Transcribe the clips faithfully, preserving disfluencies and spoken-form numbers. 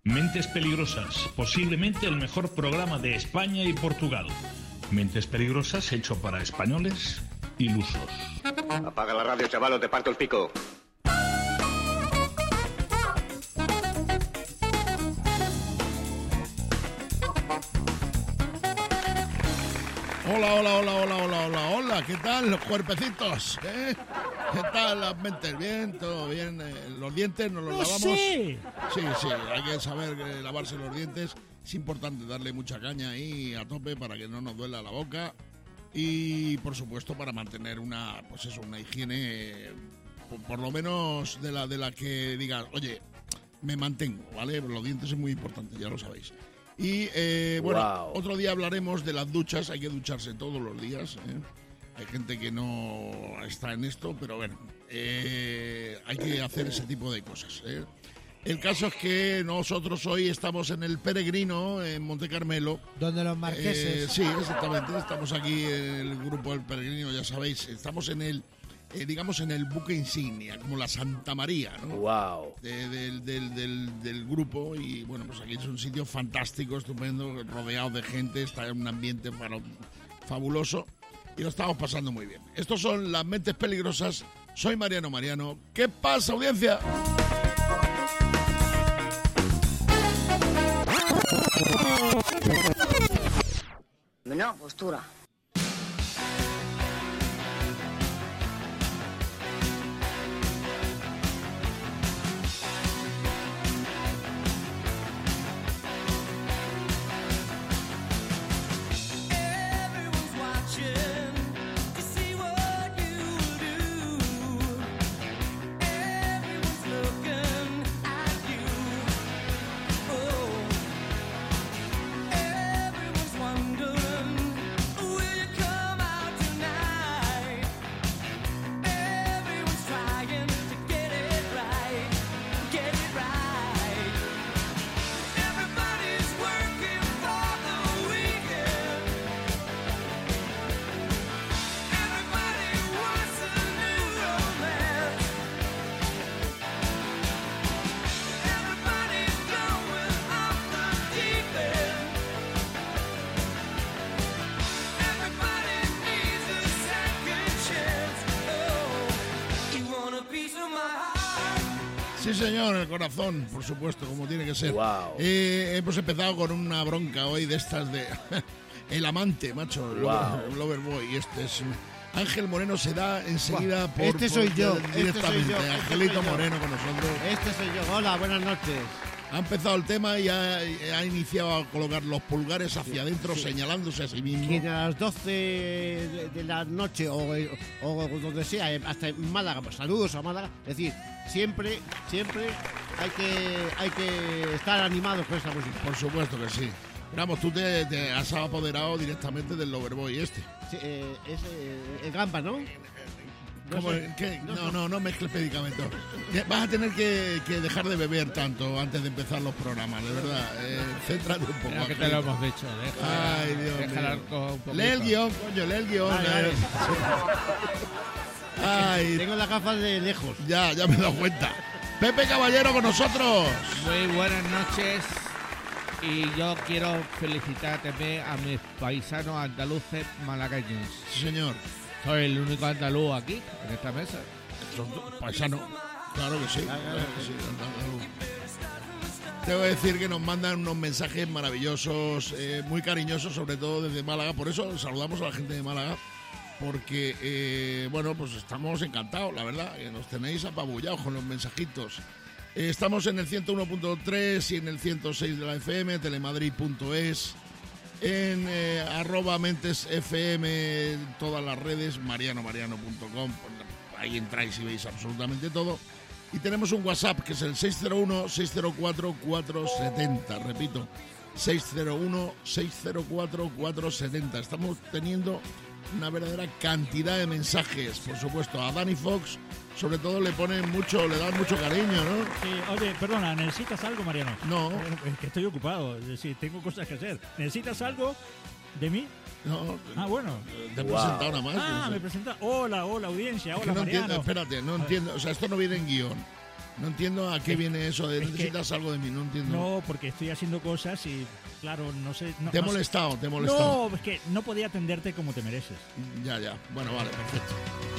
Mentes Peligrosas, posiblemente el mejor programa de España y Portugal. Mentes Peligrosas hecho para españoles ilusos. Apaga la radio, chaval, o te parto el pico. Hola, hola, hola, hola, hola, hola, hola, ¿qué tal los cuerpecitos? ¿Eh? ¿Qué tal las mentes? ¿Bien? ¿Todo bien? Eh, ¿Los dientes nos los ¡No lavamos? sé! Sí, sí, hay que saber eh, lavarse los dientes. Es importante darle mucha caña ahí a tope para que no nos duela la boca. Y, por supuesto, para mantener una, pues eso, una higiene, eh, por, por lo menos de la, de la que digas, oye, me mantengo, ¿vale? Los dientes es muy importante, ya lo sabéis. Y eh, bueno, wow. Otro día hablaremos de las duchas. Hay que ducharse todos los días, ¿eh? Hay gente que no está en esto, pero bueno, eh, hay que hacer ese tipo de cosas, ¿eh? El caso es que nosotros hoy estamos en el Peregrino, en Monte Carmelo. Donde los marqueses. Eh, sí, exactamente. Estamos aquí en el grupo del Peregrino, ya sabéis. Estamos en el, eh, digamos, en el buque insignia, como la Santa María, ¿no? Wow. De, del, del, del, del grupo. Y bueno, pues aquí es un sitio fantástico, estupendo, rodeado de gente. Está en un ambiente para, fabuloso. Y lo estamos pasando muy bien. Estos son las Mentes Peligrosas. Soy Mariano Mariano. ¿Qué pasa, audiencia? Menuda postura. Sí, señor, el corazón, por supuesto, como tiene que ser. Wow. Eh, hemos empezado con una bronca hoy de estas de... el amante, macho, el wow. lover, lover boy. Este es... Ángel Moreno se da enseguida wow. por... Este soy por, yo, directamente. este soy yo. Angelito este Moreno con nosotros. Este soy yo. Hola, buenas noches. Ha empezado el tema y ha, ha iniciado a colocar los pulgares hacia adentro, sí. señalándose a sí mismo. Quien a las doce de, de la noche o, o donde sea, hasta en Málaga, pues saludos a Málaga. Es decir, siempre, siempre hay que, hay que estar animados con esa música. Por supuesto que sí. Vamos, tú te, te has apoderado directamente del Loverboy este. Sí, eh, es eh, el Gamba, ¿no? No, sé, ¿qué? no, no, no mezcles medicamentos. Vas a tener que, que dejar de beber tanto antes de empezar los programas, de verdad. Eh, céntrate un poco. Creo que te lo hemos dicho. Deja, Ay, Dios deja mío. Lee el guión, coño, lee el guión. Vale, vale. Ay, tengo las gafas de lejos. Ya, ya me he dado cuenta. Pepe Caballero con nosotros. Muy buenas noches. Y yo quiero felicitar también a mis paisanos andaluces malagueños. Sí, señor. Soy el único andaluz aquí, en esta mesa. Paisano. Claro que sí. Claro que sí, andaluz. Tengo que decir que nos mandan unos mensajes maravillosos, eh, muy cariñosos, sobre todo desde Málaga. Por eso saludamos a la gente de Málaga, porque, eh, bueno, pues estamos encantados, la verdad, que nos tenéis apabullados con los mensajitos. Eh, estamos en el ciento uno punto tres y en el ciento seis de la F M, telemadrid punto es, en eh, arroba mentes F M, todas las redes, mariano mariano punto com, ahí entráis y veis absolutamente todo. Y tenemos un WhatsApp que es el seis cero uno, seis cero cuatro, cuatro siete cero, repito, seis cero uno, seis cero cuatro, cuatro siete cero. Estamos teniendo una verdadera cantidad de mensajes, por supuesto. A Dani Fox, sobre todo, le ponen mucho, le dan mucho cariño, ¿no? Sí, oye, perdona, ¿necesitas algo, Mariano? No. Es que estoy ocupado, es decir, tengo cosas que hacer. ¿Necesitas algo de mí? No. Ah, bueno. Te he wow. presentado nada más. Ah, no sé. me presenta. Hola, hola, audiencia, hola, es que no Mariano. entiendo, espérate, no entiendo. O sea, esto no viene en guión. No entiendo a qué Es- viene eso de es que- necesitas algo de mí, no entiendo. No, porque estoy haciendo cosas y, claro, no sé... No, te he no sé- molestado, te he molestado. No, es que no podía atenderte como te mereces. Ya, ya. Bueno, vale, perfecto.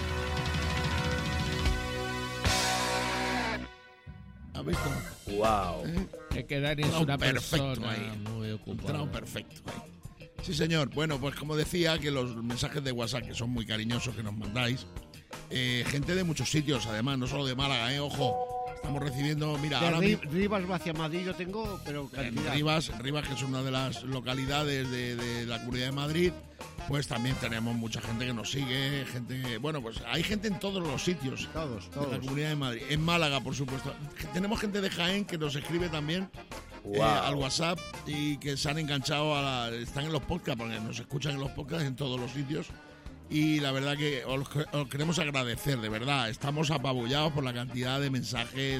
¿Has visto? Wow. ¿Eh? Es que Dani es Entrado una perfecto persona ahí. muy Entrado ocupada. perfecto ahí. Sí, señor. Bueno, pues como decía, que los mensajes de WhatsApp, que son muy cariñosos, que nos mandáis, eh, gente de muchos sitios, además, no solo de Málaga, ¿eh? Ojo, estamos recibiendo, mira, De ahora Ri- mi- Rivas hacia Madrid yo tengo, pero en cantidad. Rivas, Rivas, que es una de las localidades de, de la Comunidad de Madrid, pues también tenemos mucha gente que nos sigue, gente, bueno, pues hay gente en todos los sitios Todos, de la todos. Comunidad de Madrid. En Málaga, por supuesto. Tenemos gente de Jaén que nos escribe también eh, Wow. al WhatsApp y que se han enganchado a la, están en los podcasts, porque nos escuchan en los podcasts en todos los sitios. Y la verdad que os, os queremos agradecer, de verdad. Estamos apabullados por la cantidad de mensajes.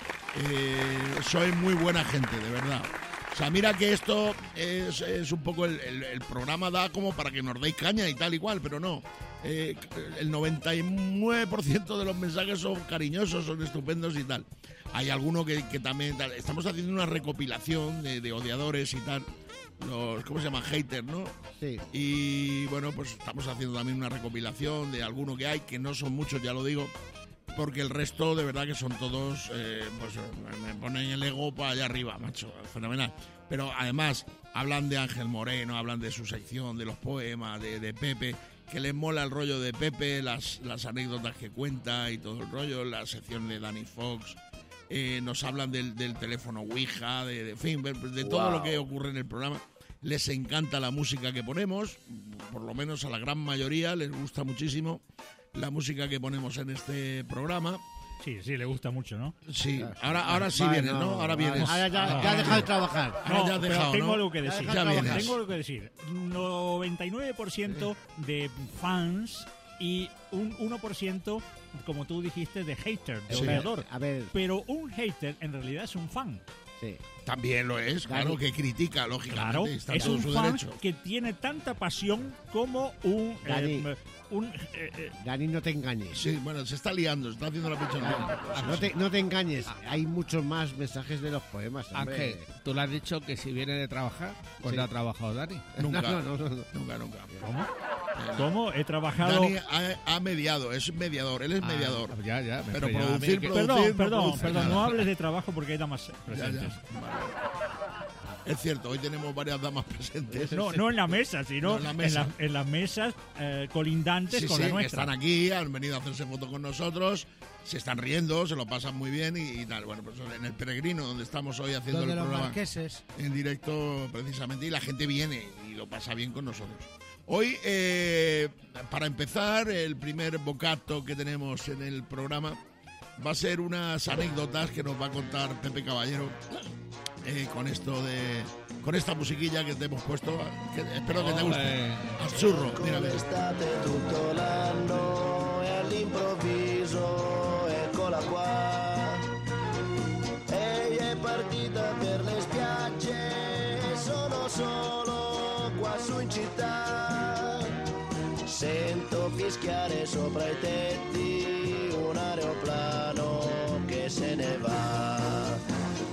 Eh, sois muy buena gente, de verdad. O sea, mira que esto es, es un poco el, el- el programa da como para que nos deis caña y tal y cual, pero no. Eh, el noventa y nueve por ciento de los mensajes son cariñosos, son estupendos y tal. Hay alguno que, que también tal. Estamos haciendo una recopilación de, de odiadores y tal. Los, ¿cómo se llaman? Haters, ¿no? Sí. Y bueno, pues estamos haciendo también una recopilación de alguno que hay, que no son muchos, ya lo digo, porque el resto de verdad que son todos, eh, pues me ponen el ego para allá arriba, macho, fenomenal. Pero además hablan de Ángel Moreno, hablan de su sección, de los poemas, de, de Pepe, que les mola el rollo de Pepe, las, las anécdotas que cuenta y todo el rollo, la sección de Danny Fox. Eh, nos hablan del, del teléfono Ouija, de, de, en fin, de, de todo Wow. lo que ocurre en el programa. Les encanta la música que ponemos, por lo menos a la gran mayoría les gusta muchísimo la música que ponemos en este programa. Sí, sí, le gusta mucho, ¿no? Sí, ahora, ahora sí Vale, vienes, ¿no? Ahora vienes. Ahora ya, Ah, ya ha ah, dejado de trabajar. Ahora No, ya has pero dejado, tengo ¿no? algo que decir. Ya vienes. Tengo algo que decir. noventa y nueve por ciento de fans y un uno por ciento, como tú dijiste, de hater, de Sí. odiador. A ver, Pero un hater en realidad es un fan. sí. También lo es, claro, Dani. que critica, lógicamente, Claro, está en es todo un su fan derecho. que tiene tanta pasión como un... Dani. eh, un eh, eh, Dani, no te engañes. Sí, bueno, se está liando, se está haciendo la pichonera. No te, no te engañes. Hay muchos más mensajes de los poemas. hombre. Ángel, tú le has dicho que si viene de trabajar, pues Sí. no ha trabajado Dani. Nunca, No, no, no, no. nunca, nunca. ¿Cómo? ¿Cómo? He trabajado... Dani ha, ha mediado, es mediador, él es Ah, mediador. ya, ya. me Pero extrañaba a mí producir, que- producir, Perdón, no perdón, produce perdón, nada. no hables de trabajo porque hay damas Ya, presentes. ya. Vale. Es cierto, hoy tenemos varias damas presentes. No, no en la mesa, sino No, en la mesa. En, la- en las mesas eh, colindantes Sí, con sí, la que nuestra. están aquí, han venido a hacerse fotos con nosotros, se están riendo, se lo pasan muy bien y, y tal. Bueno, pues en el Peregrino, donde estamos hoy haciendo Donde el los programa marqueses. en directo precisamente, y la gente viene y lo pasa bien con nosotros. Hoy, eh, para empezar, el primer bocato que tenemos en el programa va a ser unas anécdotas que nos va a contar Pepe Caballero. Eh, con esto de con esta musiquilla que te hemos puesto, que espero que te guste. Ole. Azzurro, mira, mira. Estate tutto l'anno e all'improvviso eccola qua. Ehi è partita per le spiagge, sono solo qua su in città. Sento fischiare sopra i tetti un aeroplano che se ne va.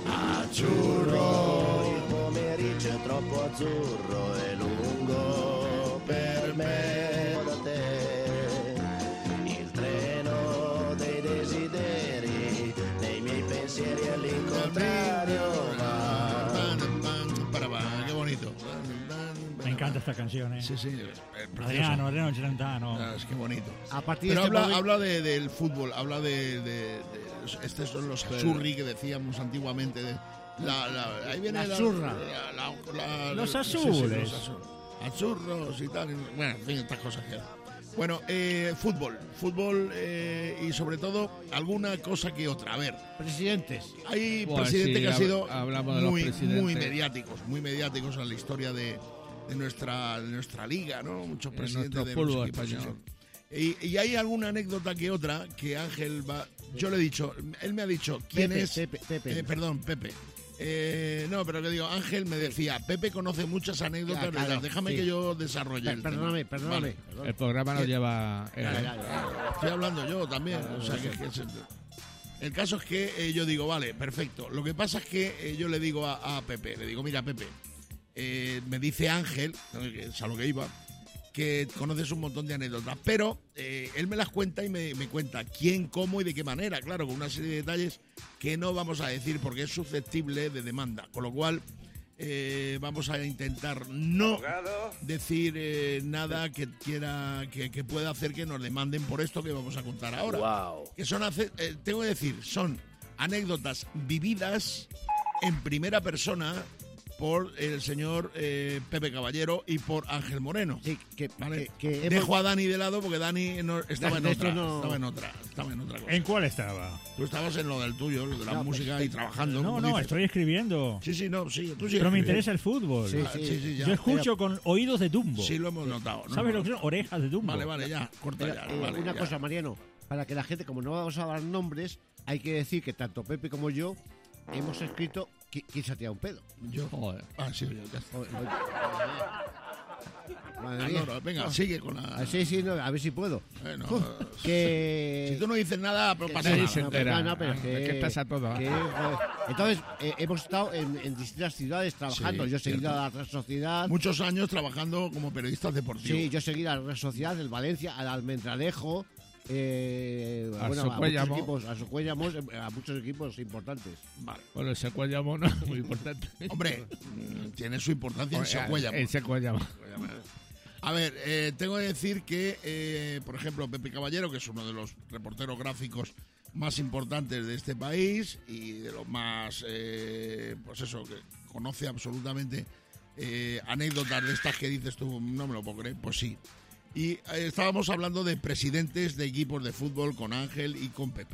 Azzurro, il pomeriggio è troppo azzurro e lungo per me da te. Il treno dei desideri, nei miei pensieri all'incontrario va. Qué bonito. Me encanta esta canción, ¿eh? Sí, sí, es precioso. Adriano, Adriano Celentano. Ah, es que bonito. A partir Pero de este habla, momento- habla de, del fútbol, habla de, de, de- estos son los azzurri que decíamos antiguamente. De, la, la- ahí viene La la azurra. la- la- la- Los sí, sí, azules. los azul- Azurros y tal. y- bueno, en fin, estas cosas que hay. Bueno, eh, fútbol, fútbol eh, y sobre todo alguna cosa que otra. A ver, Presidentes. hay Bueno, presidentes sí, que han hab- sido hablamos de los muy, presidentes. muy mediáticos, muy mediáticos en la historia de, de nuestra, de nuestra liga, ¿no? Muchos En presidentes nuestro de fútbol los equipos, español. sí, sí. Y, y hay alguna anécdota que otra que Ángel va... Yo le he dicho, él me ha dicho, ¿quién Pepe, es? Pepe, Pepe. Eh, perdón, Pepe. Eh, no, pero que digo, Ángel me decía, Pepe conoce muchas anécdotas, Ya, claro, de tal. Déjame sí. que yo desarrolle Per- el Perdóname, tema. perdóname. Vale. perdóname. El programa lo lleva él. Ya, ¿eh? ya, ya. Estoy hablando yo también, o sea que, que se- El caso es que eh, yo digo, vale, perfecto. Lo que pasa es que eh, yo le digo a, a Pepe, le digo, mira, Pepe, eh, me dice Ángel, que es a lo que iba, que conoces un montón de anécdotas, pero eh, él me las cuenta y me, me cuenta quién, cómo y de qué manera, claro, con una serie de detalles que no vamos a decir porque es susceptible de demanda, con lo cual eh, vamos a intentar no decir eh, nada que quiera que, que pueda hacer que nos demanden por esto que vamos a contar ahora. Wow. Que son, hace, eh, tengo que decir, son anécdotas vividas en primera persona por el señor eh, Pepe Caballero y por Ángel Moreno. Sí, que, ¿vale? que, que Dejo hemos- a Dani de lado porque Dani no, estaba, en De esto otra, no- estaba en otra. Estaba en otra cosa. ¿En cuál estaba? Tú estabas en lo del tuyo, lo de la No, música pues, y trabajando. No, como no, dices. estoy escribiendo. Sí, sí, no, sí. Tú sí Pero me escribes. interesa el fútbol. Sí, Ah, sí, sí, ya. Yo escucho con oídos de Dumbo. Sí, lo hemos notado. ¿no? ¿Sabes lo que son? Orejas de Dumbo. Vale, vale, ya. Corta Pero, ya. eh, vale, una ya. cosa, Mariano, para que la gente, como no vamos a dar nombres, hay que decir que tanto Pepe como yo hemos escrito qui- quién se ha tirado un pedo. Yo. Joder. Ah, sí, ya está. Joder, joder. Madre Ah, mía. no, no, venga, sigue con la. Ah, sí, sí, no, a ver si puedo. Bueno, Que... si tú no dices nada, no que- pasa Nadie nada. se no, entera. no, no, pero Es que- que estás a todo. que, joder. Entonces, eh, hemos estado en, en distintas ciudades trabajando. Sí, yo he seguido cierto. a la Real Sociedad. Muchos años trabajando como periodistas deportivos. Sí, yo he seguido a la Real Sociedad, el Valencia, al Almendralejo. Eh, Al bueno, a muchos Socuéllamo. equipos, a Socuéllamos, a muchos equipos importantes. Vale. Bueno, el Secuéllamo no es muy importante. Hombre, mm, tiene su importancia en Oye, Secuéllamo. El Secuéllamo. A ver, eh, tengo que decir que, eh, por ejemplo, Pepe Caballero, que es uno de los reporteros gráficos más importantes de este país y de los más, eh, pues eso, que conoce absolutamente eh, anécdotas de estas que dices tú, no me lo puedo creer, pues sí. Y eh, estábamos hablando de presidentes de equipos de fútbol con Ángel y con Pepe.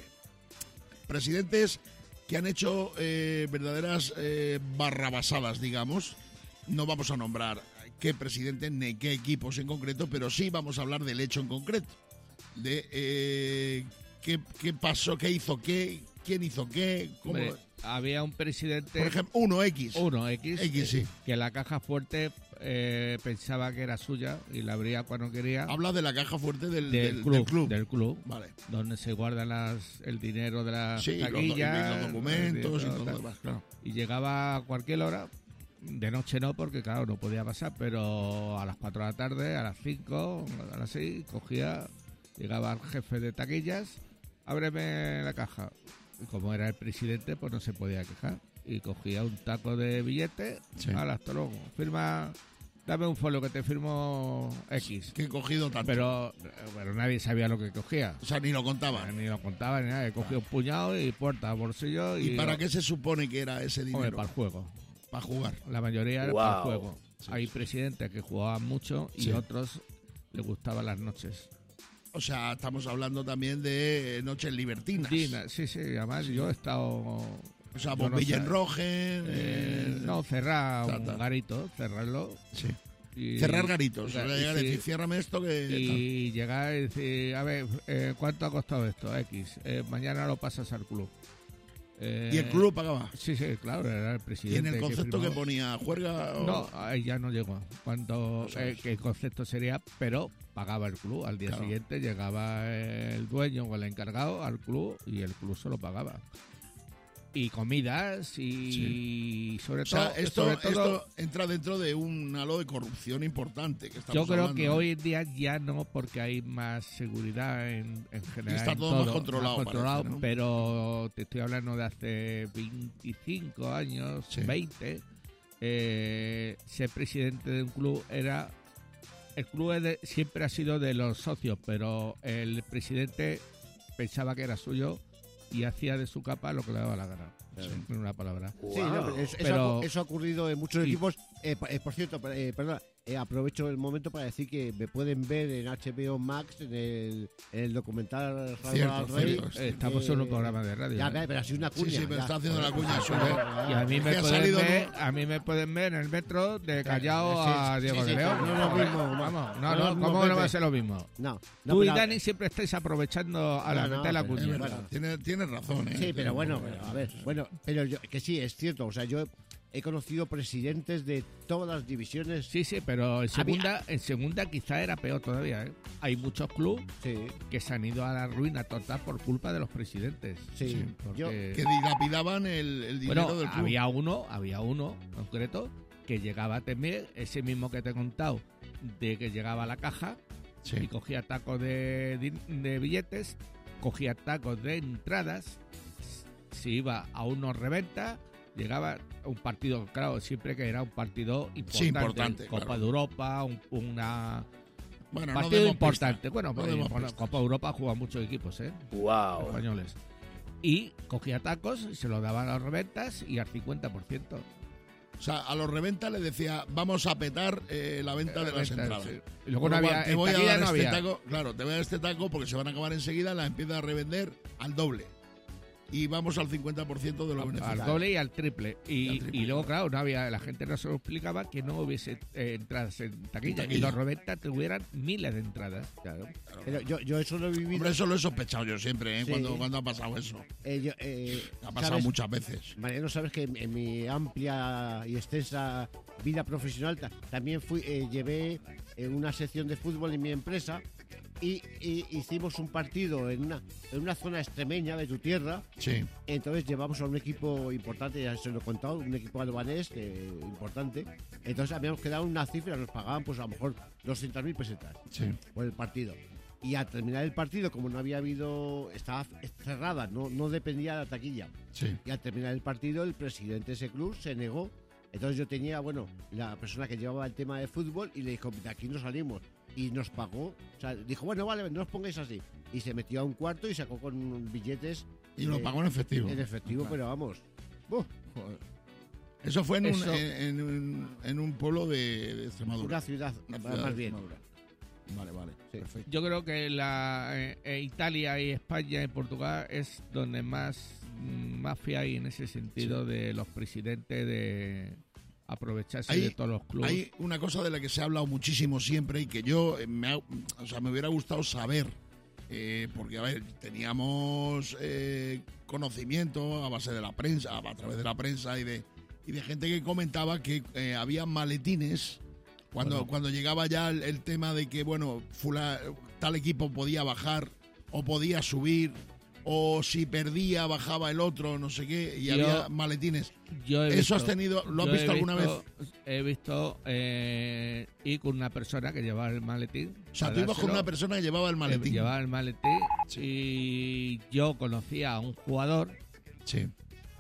Presidentes que han hecho eh, verdaderas eh, barrabasadas, digamos. No vamos a nombrar qué presidente ni qué equipos en concreto, pero sí vamos a hablar del hecho en concreto. De eh, qué, qué pasó, qué hizo qué, quién hizo qué, cómo... Hombre, había un presidente, Por ejemplo, uno X. uno X, X, sí. que la caja fuerte eh, pensaba que era suya y la abría cuando quería. Habla de la caja fuerte del, del, del- club, del club. del club, Vale. donde se guardan las, el dinero de las Sí, los, do- taquillas, y los documentos y tal, todo lo tal. demás, claro. Y llegaba a cualquier hora, de noche no, porque claro, no podía pasar, pero a las cuatro de la tarde, a las cinco, a las seis, cogía, llegaba el jefe de taquillas, ábreme la caja. Y como era el presidente, pues no se podía quejar. Y cogía un taco de billetes, Sí. al hasta luego, firma, dame un folio que te firmo X. Que he cogido tanto. Pero, pero nadie sabía lo que cogía. O sea, ni lo contaba. Ni lo contaba ni nada. Cogía un puñado y puerta, bolsillo. ¿Y, ¿Y para qué se supone que era ese Hombre, dinero? para el juego. Para jugar. La mayoría era Wow. para el juego. Hay presidentes que jugaban mucho y Sí. otros les gustaban las noches. O sea, estamos hablando también de noches libertinas. Dina, sí, sí, además yo he estado... O sea, yo no bombilla sé, en rojen. eh, eh, no, cerrar ta, un ta. garito, cerrarlo. Sí. Y, Cerrar garitos. O sea, y- llegar y sí, decir, ciérrame esto que... y llegar y decir, a ver, eh, ¿cuánto ha costado esto? X. Eh, mañana lo pasas al club. Eh, Y el club pagaba. Sí, sí, claro, era el Y presidente. en el concepto que, firmaba. ponía, juerga o... No, ahí ya no llegó. Cuando No sabes. eh, que el concepto sería, pero pagaba el club. Al día Claro. siguiente llegaba el dueño o el encargado al club y el club se lo pagaba. Y comidas y sobre O sea, todo, esto, sobre todo esto entra dentro de un halo de corrupción importante que estamos yo creo hablando, que ¿no? hoy en día ya no, porque hay más seguridad en, en general. está en todo más controlado, controlado, parece, ¿no? pero te estoy hablando de hace veinticinco años, Sí. veinte. Eh, ser presidente de un club era. El club es de- siempre ha sido de los socios, pero el presidente pensaba que era suyo y hacía de su capa lo que le daba la gana. En una palabra. Sí, no, pero eso, eso Pero- ha, eso ha ocurrido en muchos y- equipos. Eh, pa- eh, por cierto, eh, perdona, eh, aprovecho el momento para decir que me pueden ver en H B O Max, en el, en el documental Radio Cierto, al Rey. cierto, sí. Eh, Estamos en un programa de radio. Ya, ¿eh? pero ha sido una Sí, cuña. sí, pero ya. está haciendo la cuña Ah, suya. ya, Y a mí, Es me que ha pueden salido ver, de a mí me pueden ver en el metro de Callao Sí, a sí, Diego sí, de sí, León. no es lo mismo, Vamos, no no, es no, lo mismo, ¿cómo no va a Pepe. ser lo mismo? No, no, Tú y pero- Dani siempre estáis aprovechando a la No, no, mente la pero- Es cuña. verdad, tiene, tiene razón, ¿eh? Sí, Tiene pero bueno, un poco pero, de a ver, razón. bueno, pero yo, que sí, es cierto. O sea, yo he conocido presidentes de todas las divisiones. Sí, sí, pero en segunda, Había- en segunda quizá era peor todavía, ¿eh? Hay muchos clubes Sí, que se han ido a la ruina total por culpa de los presidentes. sí. Sí, porque- Yo, Que dilapidaban el, el dinero Bueno, del club. había uno, había uno en concreto que llegaba a tener ese mismo que te he contado, de que llegaba a la caja Sí. y cogía tacos de, din- de billetes, cogía tacos de entradas, se iba a unos reventa, llegaba a un partido, claro, siempre que era un partido importante, Sí, importante, Copa claro. de Europa, un, una Bueno, no partido demos importante. pistas, Bueno, no pues, demos bueno, pistas. Copa de Europa juegan muchos equipos, ¿eh? Wow. Españoles. Y cogía tacos, se los daban a las reventas y al cincuenta por ciento. O sea, a los reventa les decía, vamos a petar eh, la venta de las Reventas, entradas. sí. Y luego Con no lo cual, había, te en voy a taquilla dar no este había. taco, claro, te voy a dar este taco porque se van a acabar enseguida, la empiezas a revender al doble. Y vamos al cincuenta por ciento de los al beneficios. doble y al triple. Y, Y al triple, y luego, claro. claro, no había, la gente no se lo explicaba que no hubiese eh, entradas en taquilla. En taquilla. Y los reventas tuvieran miles de entradas. claro. Pero yo, yo eso lo he vivido. Hombre, eso lo he sospechado yo siempre, ¿eh? Sí. Cuando, cuando ha pasado eso. eh, yo, eh, Ha pasado ¿sabes? muchas veces. Mariano, sabes que en, en mi amplia y extensa vida profesional ta- también fui, eh, llevé eh, una sección de fútbol en mi empresa y, y hicimos un partido en una, en una zona extremeña de tu tierra. Sí. Entonces llevamos a un equipo importante, ya se lo he contado, un equipo albanés eh, importante. Entonces habíamos quedado una cifra, nos pagaban pues a lo mejor doscientas mil pesetas Sí. por el partido. Y al terminar el partido, como no había habido, estaba cerrada, no, no dependía de la taquilla. Sí. Y al terminar el partido, el presidente de ese club se negó. Entonces yo tenía, bueno, la persona que llevaba el tema de fútbol y le dijo, de aquí no salimos. Y nos pagó. O sea, dijo, bueno, vale, no os pongáis así. Y se metió a un cuarto y sacó con billetes. Y lo eh, pagó en efectivo. En efectivo, Claro. pero vamos. ¡buf! Joder. Eso fue en, Eso- Un, en, en un, en un pueblo de, de Extremadura. Una ciudad, Una ciudad más de bien. Extremadura. Vale, vale. Sí. Perfecto. Yo creo que la eh, eh, Italia y España y Portugal es donde más mm, mafia hay en ese sentido de los presidentes de aprovecharse Hay- de todos los clubes. Hay una cosa de la que se ha hablado muchísimo siempre y que yo eh, me, ha- o sea, me hubiera gustado saber, eh, porque a ver, teníamos eh, conocimiento a base de la prensa, a través de la prensa y de, y de gente que comentaba que eh, había maletines cuando, Bueno. cuando llegaba ya el, el tema de que, bueno, fula- tal equipo podía bajar o podía subir. O si perdía, bajaba el otro, no sé qué, y Yo- había maletines. Yo he ¿Eso visto- has tenido, lo has yo he visto alguna visto- vez? He visto eh, ir con una persona que llevaba el maletín. O sea, para tú ibas con dárselo. una persona que llevaba el maletín. Eh, Llevaba el maletín y yo conocía a un jugador Sí.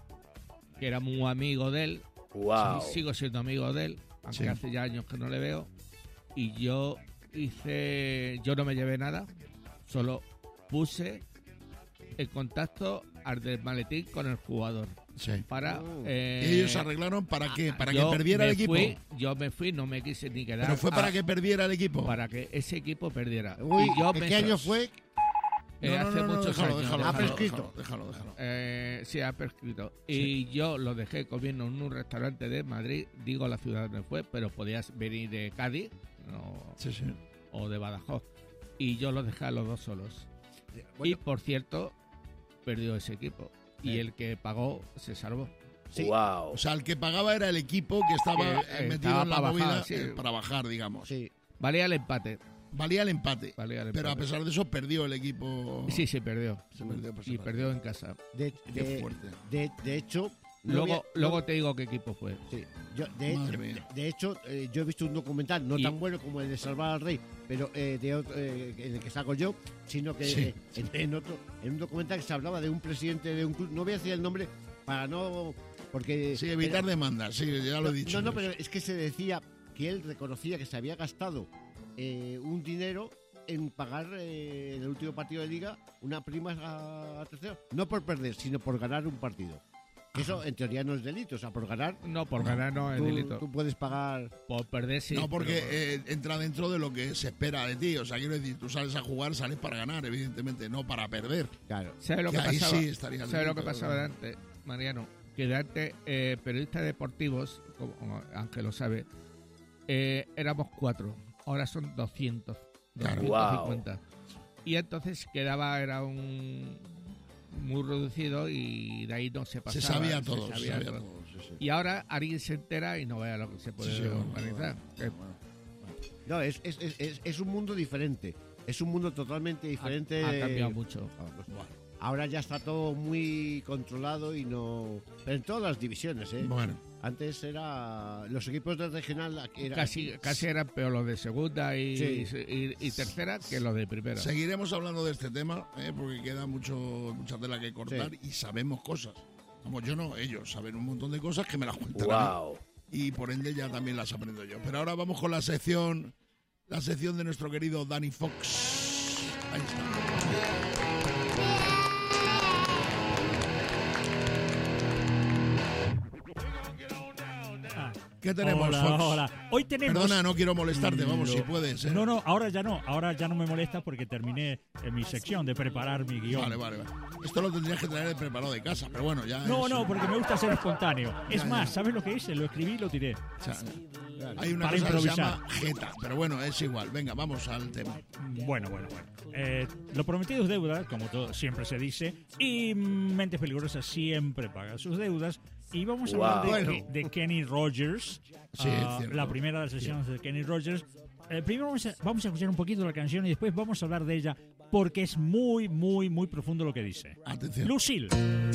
que era muy amigo de él. Wow. Sí, sigo siendo amigo de él, aunque Sí. hace ya años que no le veo. Y yo hice, yo no me llevé nada, solo puse el contacto al del maletín con el jugador Sí. para. Oh. eh, ¿Y ellos arreglaron para qué? ¿Para que yo perdiera el me equipo? fui- yo me fui, no me quise ni quedar. ¿Pero fue para a- que perdiera el equipo? para que ese equipo perdiera. Uy, y yo ¿en me qué año so- fue? eh, No, no, hace no, no, muchos déjalo, años. déjalo, Ha déjalo, prescrito. Déjalo, déjalo. Eh, sí, ha prescrito. Y yo lo dejé comiendo en un restaurante de Madrid, digo la ciudad donde fue, pero podías venir de Cádiz no- Sí, sí. o de Badajoz. Y yo los dejé a los dos solos. Y Bueno, por cierto, perdió ese equipo. Y Sí. el que pagó se salvó. sí. Wow. O sea, el que pagaba era el equipo que estaba Que, eh, eh, metido estaba en la para movida bajar, sí. eh, para bajar, digamos. Sí. Valía el empate. Valía el empate. Valía el Pero a empate. pesar de eso perdió el equipo. Sí, sí, perdió. Se perdió por Y separado. perdió en casa. Qué De, de, fuerte. de, de hecho, no Luego, había- luego te digo qué equipo fue. Sí, yo, de, Madre de- mía. de hecho, eh, yo he visto un documental, no Y- tan bueno como el de Salvar al Rey, pero eh, de otro, eh, en el que salgo yo, sino que Sí, eh, en, en otro, en un documental que se hablaba de un presidente de un club, no voy a decir el nombre para no, porque Sí, evitar era- demandas, sí, ya lo he dicho. no, no, pero es que se decía que él reconocía que se había gastado eh, un dinero en pagar eh, en el último partido de liga una prima a, a tercero, no por perder, sino por ganar un partido. Eso en teoría no es delito, o sea, por ganar No, por ganar no es tú, delito. tú puedes pagar. Por perder sí. No, porque pero- eh, entra dentro de lo que se espera de ti. O sea, quiero decir, tú sales a jugar, sales para ganar, evidentemente, no para perder. Claro. ¿Sabes lo que que ahí pasaba? sí estaría el ¿Sabes lo que delito, pasaba de ¿verdad? antes, Mariano? Que de antes, eh, periodistas deportivos, como Ángel lo sabe, eh, éramos cuatro. Ahora son doscientos. Claro. doscientos cincuenta. Y entonces quedaba, era un muy reducido y de ahí no se pasaba. Se sabía todo, se sabía sabía todo. todo, sí. sí. Y ahora alguien se entera y no vea lo que se puede Sí, sí, organizar. bueno, Que No, es, es, es, es, es un mundo diferente. Es un mundo totalmente diferente. ha, ha cambiado mucho. Ah, pues, bueno, ahora ya está todo muy controlado y no. Pero en todas las divisiones, ¿eh? Bueno, Antes era. Los equipos de regional. Era, Casi, casi eran peor los de segunda y, Sí. y, y tercera que los de primera. seguiremos hablando de este tema, ¿eh? Porque queda mucho mucha tela que cortar y sabemos cosas. Vamos, yo no, ellos saben un montón de cosas que me las cuentan a mí. Y por ende ya también las aprendo yo. Pero ahora vamos con la sección, la sección de nuestro querido Danny Fox. Ahí está. Ah, ¿Qué tenemos, hola, Fox? hola. Hoy tenemos... Perdona, no quiero molestarte, vamos, Lo- si puedes. ¿eh? No, no, ahora ya no. Ahora ya no me molesta porque terminé en mi sección de preparar mi guión. Vale, vale, vale. Esto lo tendrías que traer preparado de casa, pero bueno, ya. No, es- no, porque me gusta ser espontáneo. Es Ya, más, ya. ¿sabes lo que hice? Lo escribí y lo tiré. o sea, hay una Para cosa que se improvisar. llama jeta, pero bueno, es igual. Venga, vamos al tema. Bueno, bueno, bueno. Eh, lo prometido es deuda, como todo siempre se dice, y Mentes Peligrosas siempre paga sus deudas. Y vamos a hablar de, Bueno. de Kenny Rogers, Sí, ah, es cierto. la primera de las sesiones de Kenny Rogers. Eh, primero vamos a, vamos a escuchar un poquito la canción y después vamos a hablar de ella porque es muy, muy, muy profundo lo que dice. Atención. Lucille.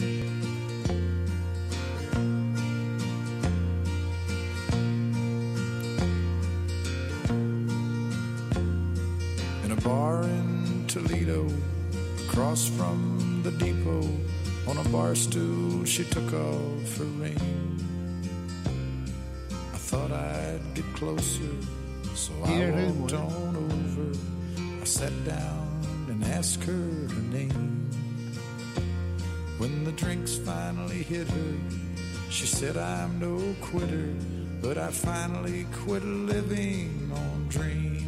In a bar in Toledo, across from the depot, on a bar stool she took off her ring. I thought I'd get closer, so I Tiene ritmo, walked eh. on over. I sat down and asked her her name. When the drinks finally hit her, she said I'm no quitter, but I finally quit living on dreams.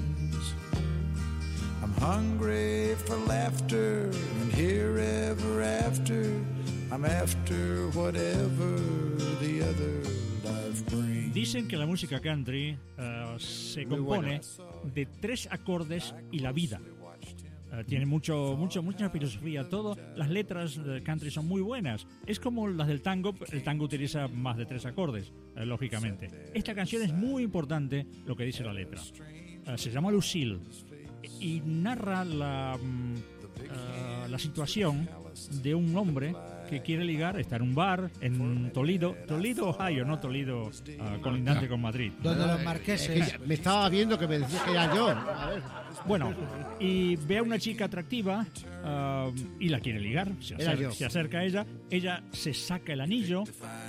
I'm hungry for laughter, and here ever after, I'm after whatever the other life brings. Dicen que la música country eh, se compone de tres acordes y la vida. Eh, tiene mucho, mucho, mucha filosofía. Todo, las letras de country son muy buenas. Es como las del tango. El tango utiliza más de tres acordes, eh, lógicamente. Esta canción es muy importante lo que dice la letra. Eh, se llama Lucille y narra la, mm, eh, la situación de un hombre que quiere ligar, está en un bar en Toledo, Toledo, Ohio, no Toledo, eh, colindante con Madrid. Donde los marqueses. Me estaba viendo que me decía que era yo. A ver. Bueno, y ve a una chica atractiva ah, y la quiere ligar. Se Era acerca, yo. se acerca a ella, ella se saca el anillo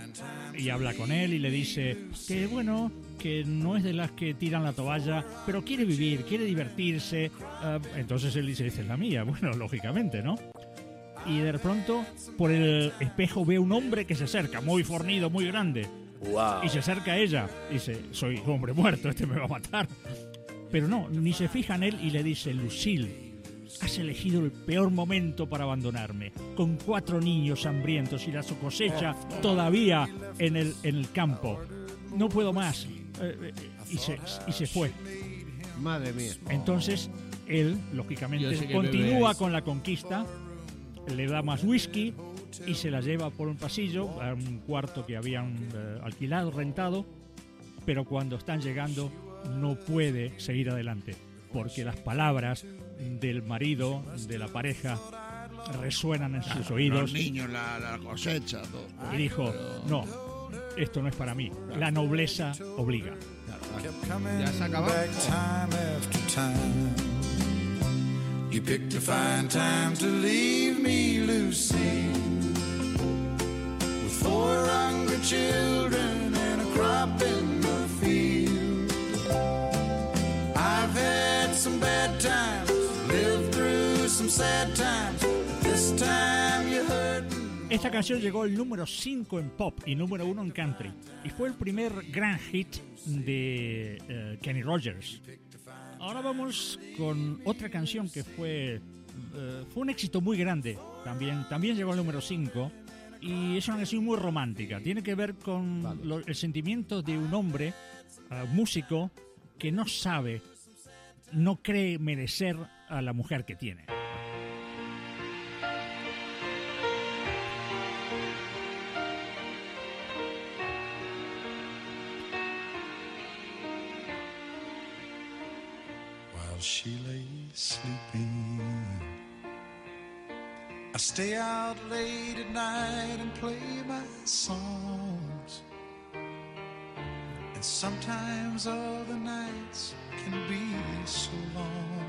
y habla con él y le dice que bueno, que no es de las que tiran la toalla, pero quiere vivir, quiere divertirse. ah, entonces él dice, esta es la mía. Bueno, lógicamente, ¿no? Y de pronto, por el espejo ve un hombre que se acerca, muy fornido, muy grande. Y se acerca a ella. Dice, soy un hombre muerto, este me va a matar. Pero no, ni se fija en él y le dice, Lucille, has elegido el peor momento para abandonarme, con cuatro niños hambrientos y la su cosecha todavía en el, en el campo. No puedo más. Eh, eh, y, se, y se fue. Madre mía. Entonces, él, Yo lógicamente, sé que continúa bebéis. con la conquista, le da más whisky y se la lleva por un pasillo a un cuarto que habían eh, alquilado, rentado, pero cuando están llegando no puede seguir adelante, porque las palabras del marido, de la pareja, resuenan en sus oídos Los niños, la, la cosecha, todo. y dijo, no, esto no es para mí, la nobleza obliga. Kept coming Ya se acabó. back time after time. You picked a fine time to leave me, Lucy, with four hungry children and a crop in the field. I've had some bad times, lived through some sad times, but this time you hurt me. Esta canción llegó al número cinco en pop y número uno en country. Y fue el primer gran hit de eh, Kenny Rogers. Ahora vamos con otra canción que fue, eh, fue un éxito muy grande. También, también llegó al número cinco. Y es una canción muy romántica. Tiene que ver con lo- el sentimiento de un hombre, eh, músico, que no sabe, no cree merecer a la mujer que tiene. while she lay sleeping. I stay out late at night and play my songs, and sometimes all the nights can be so long.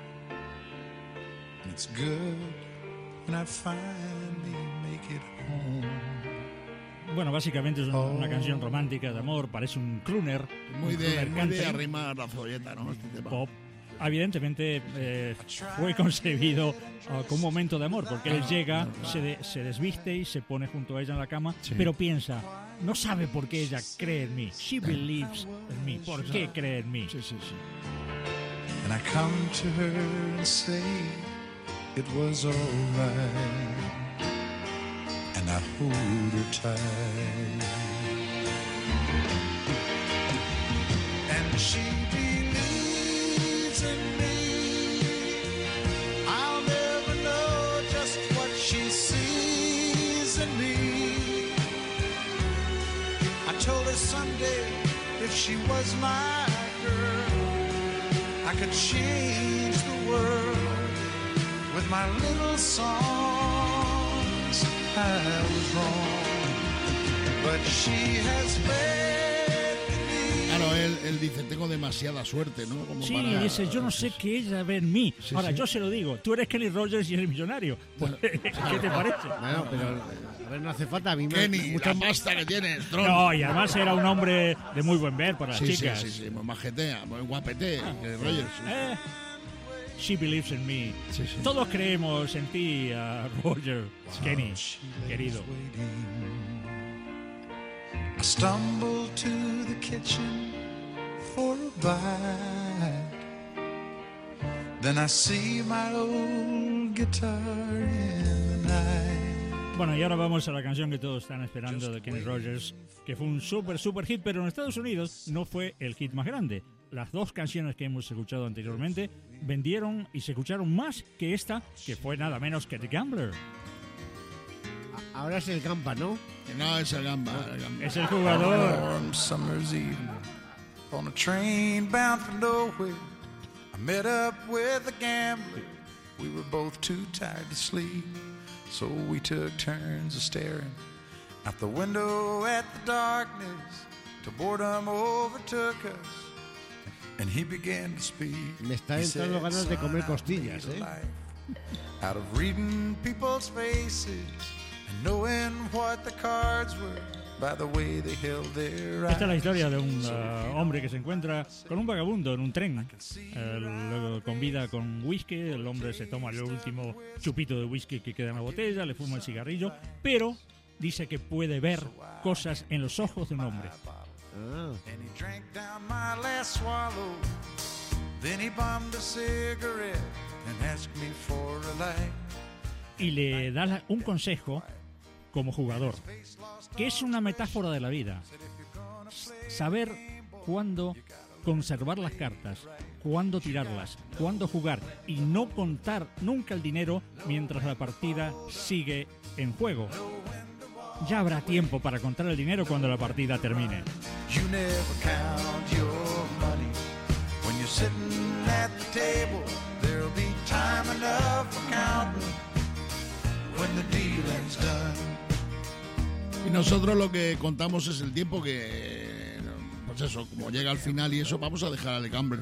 And it's good when I finally make it home. Bueno, básicamente es una, una canción romántica de amor, parece un crooner. Muy un de, crooner muy country, de arrimar la cebolleta, ¿no? Este tema. pop. Evidentemente eh, fue concebido uh, con un momento de amor, porque él llega, se, de, se desviste y se pone junto a ella en la cama, Sí. pero piensa, no sabe por qué ella cree en mí. She believes in me. ¿Por qué cree en mí? Sí, sí, sí. And I come to her and say it was all right, and I hold her tight, and she believes in me. I'll never know just what she sees in me. I told her someday if she was my girl, I could change the world with my little songs. I was wrong, but she has faith in me. Claro, él, él dice, tengo demasiada suerte, ¿no? Como Sí, para- dice, yo no sé qué ella ve en mí. Sí, Ahora, sí. yo se lo digo, tú eres Kenny Rogers y eres millonario. Pues, ¿qué te parece? Bueno, pero a ver, no hace falta. A mí me Kenny, mucho- la pasta que tienes, Tron. No, y además era un hombre de muy buen ver para las Sí, sí, chicas. sí, sí, muy majetea, muy guapete, que Rogers. sí. Eh, she believes in me. Sí, sí. Todos creemos en ti, uh, Roger, Kenny, querido. I stumble to the kitchen for a bite. Then I see my old guitar in the night. Bueno, y ahora vamos a la canción que todos están esperando de Kenny Rogers, que fue un super, super hit, pero en Estados Unidos no fue el hit más grande. Las dos canciones que hemos escuchado anteriormente vendieron y se escucharon más que esta, que fue nada menos que The Gambler. Ahora es el Gamba, ¿no? No, es el gamba. El gamba. Es el jugador. Warm summer's evening, on a train bound for nowhere, I met up with a gambler. We were both too tired to sleep, so we took turns of staring out the window at the darkness till boredom overtook us, and he began to speak. Me está He entrando said, ganas de comer "Son, I costillas, made a ¿eh? life out of reading people's faces and knowing what the cards were by the way they held their eyes." Esta es la historia de un uh, hombre que se encuentra con un vagabundo en un tren. Eh, lo convida con whisky, el hombre se toma el último chupito de whisky que queda en la botella, le fuma el cigarrillo, pero dice que puede ver cosas en los ojos de un hombre. Ah. And he drank down my last swallow. Then he bummed a cigarette and asked me for a light. Y le da la- un consejo como jugador, que es una metáfora de la vida. Saber cuándo conservar las cartas, cuándo tirarlas, cuándo jugar y no contar nunca el dinero mientras la partida sigue en juego. Ya habrá tiempo para contar el dinero cuando la partida termine. You never count your money. When you're sitting at the table, there'll be time enough for counting when the dealing's done. Y nosotros lo que contamos es el tiempo que, pues eso, como llega al final y eso, vamos a dejar al Gambler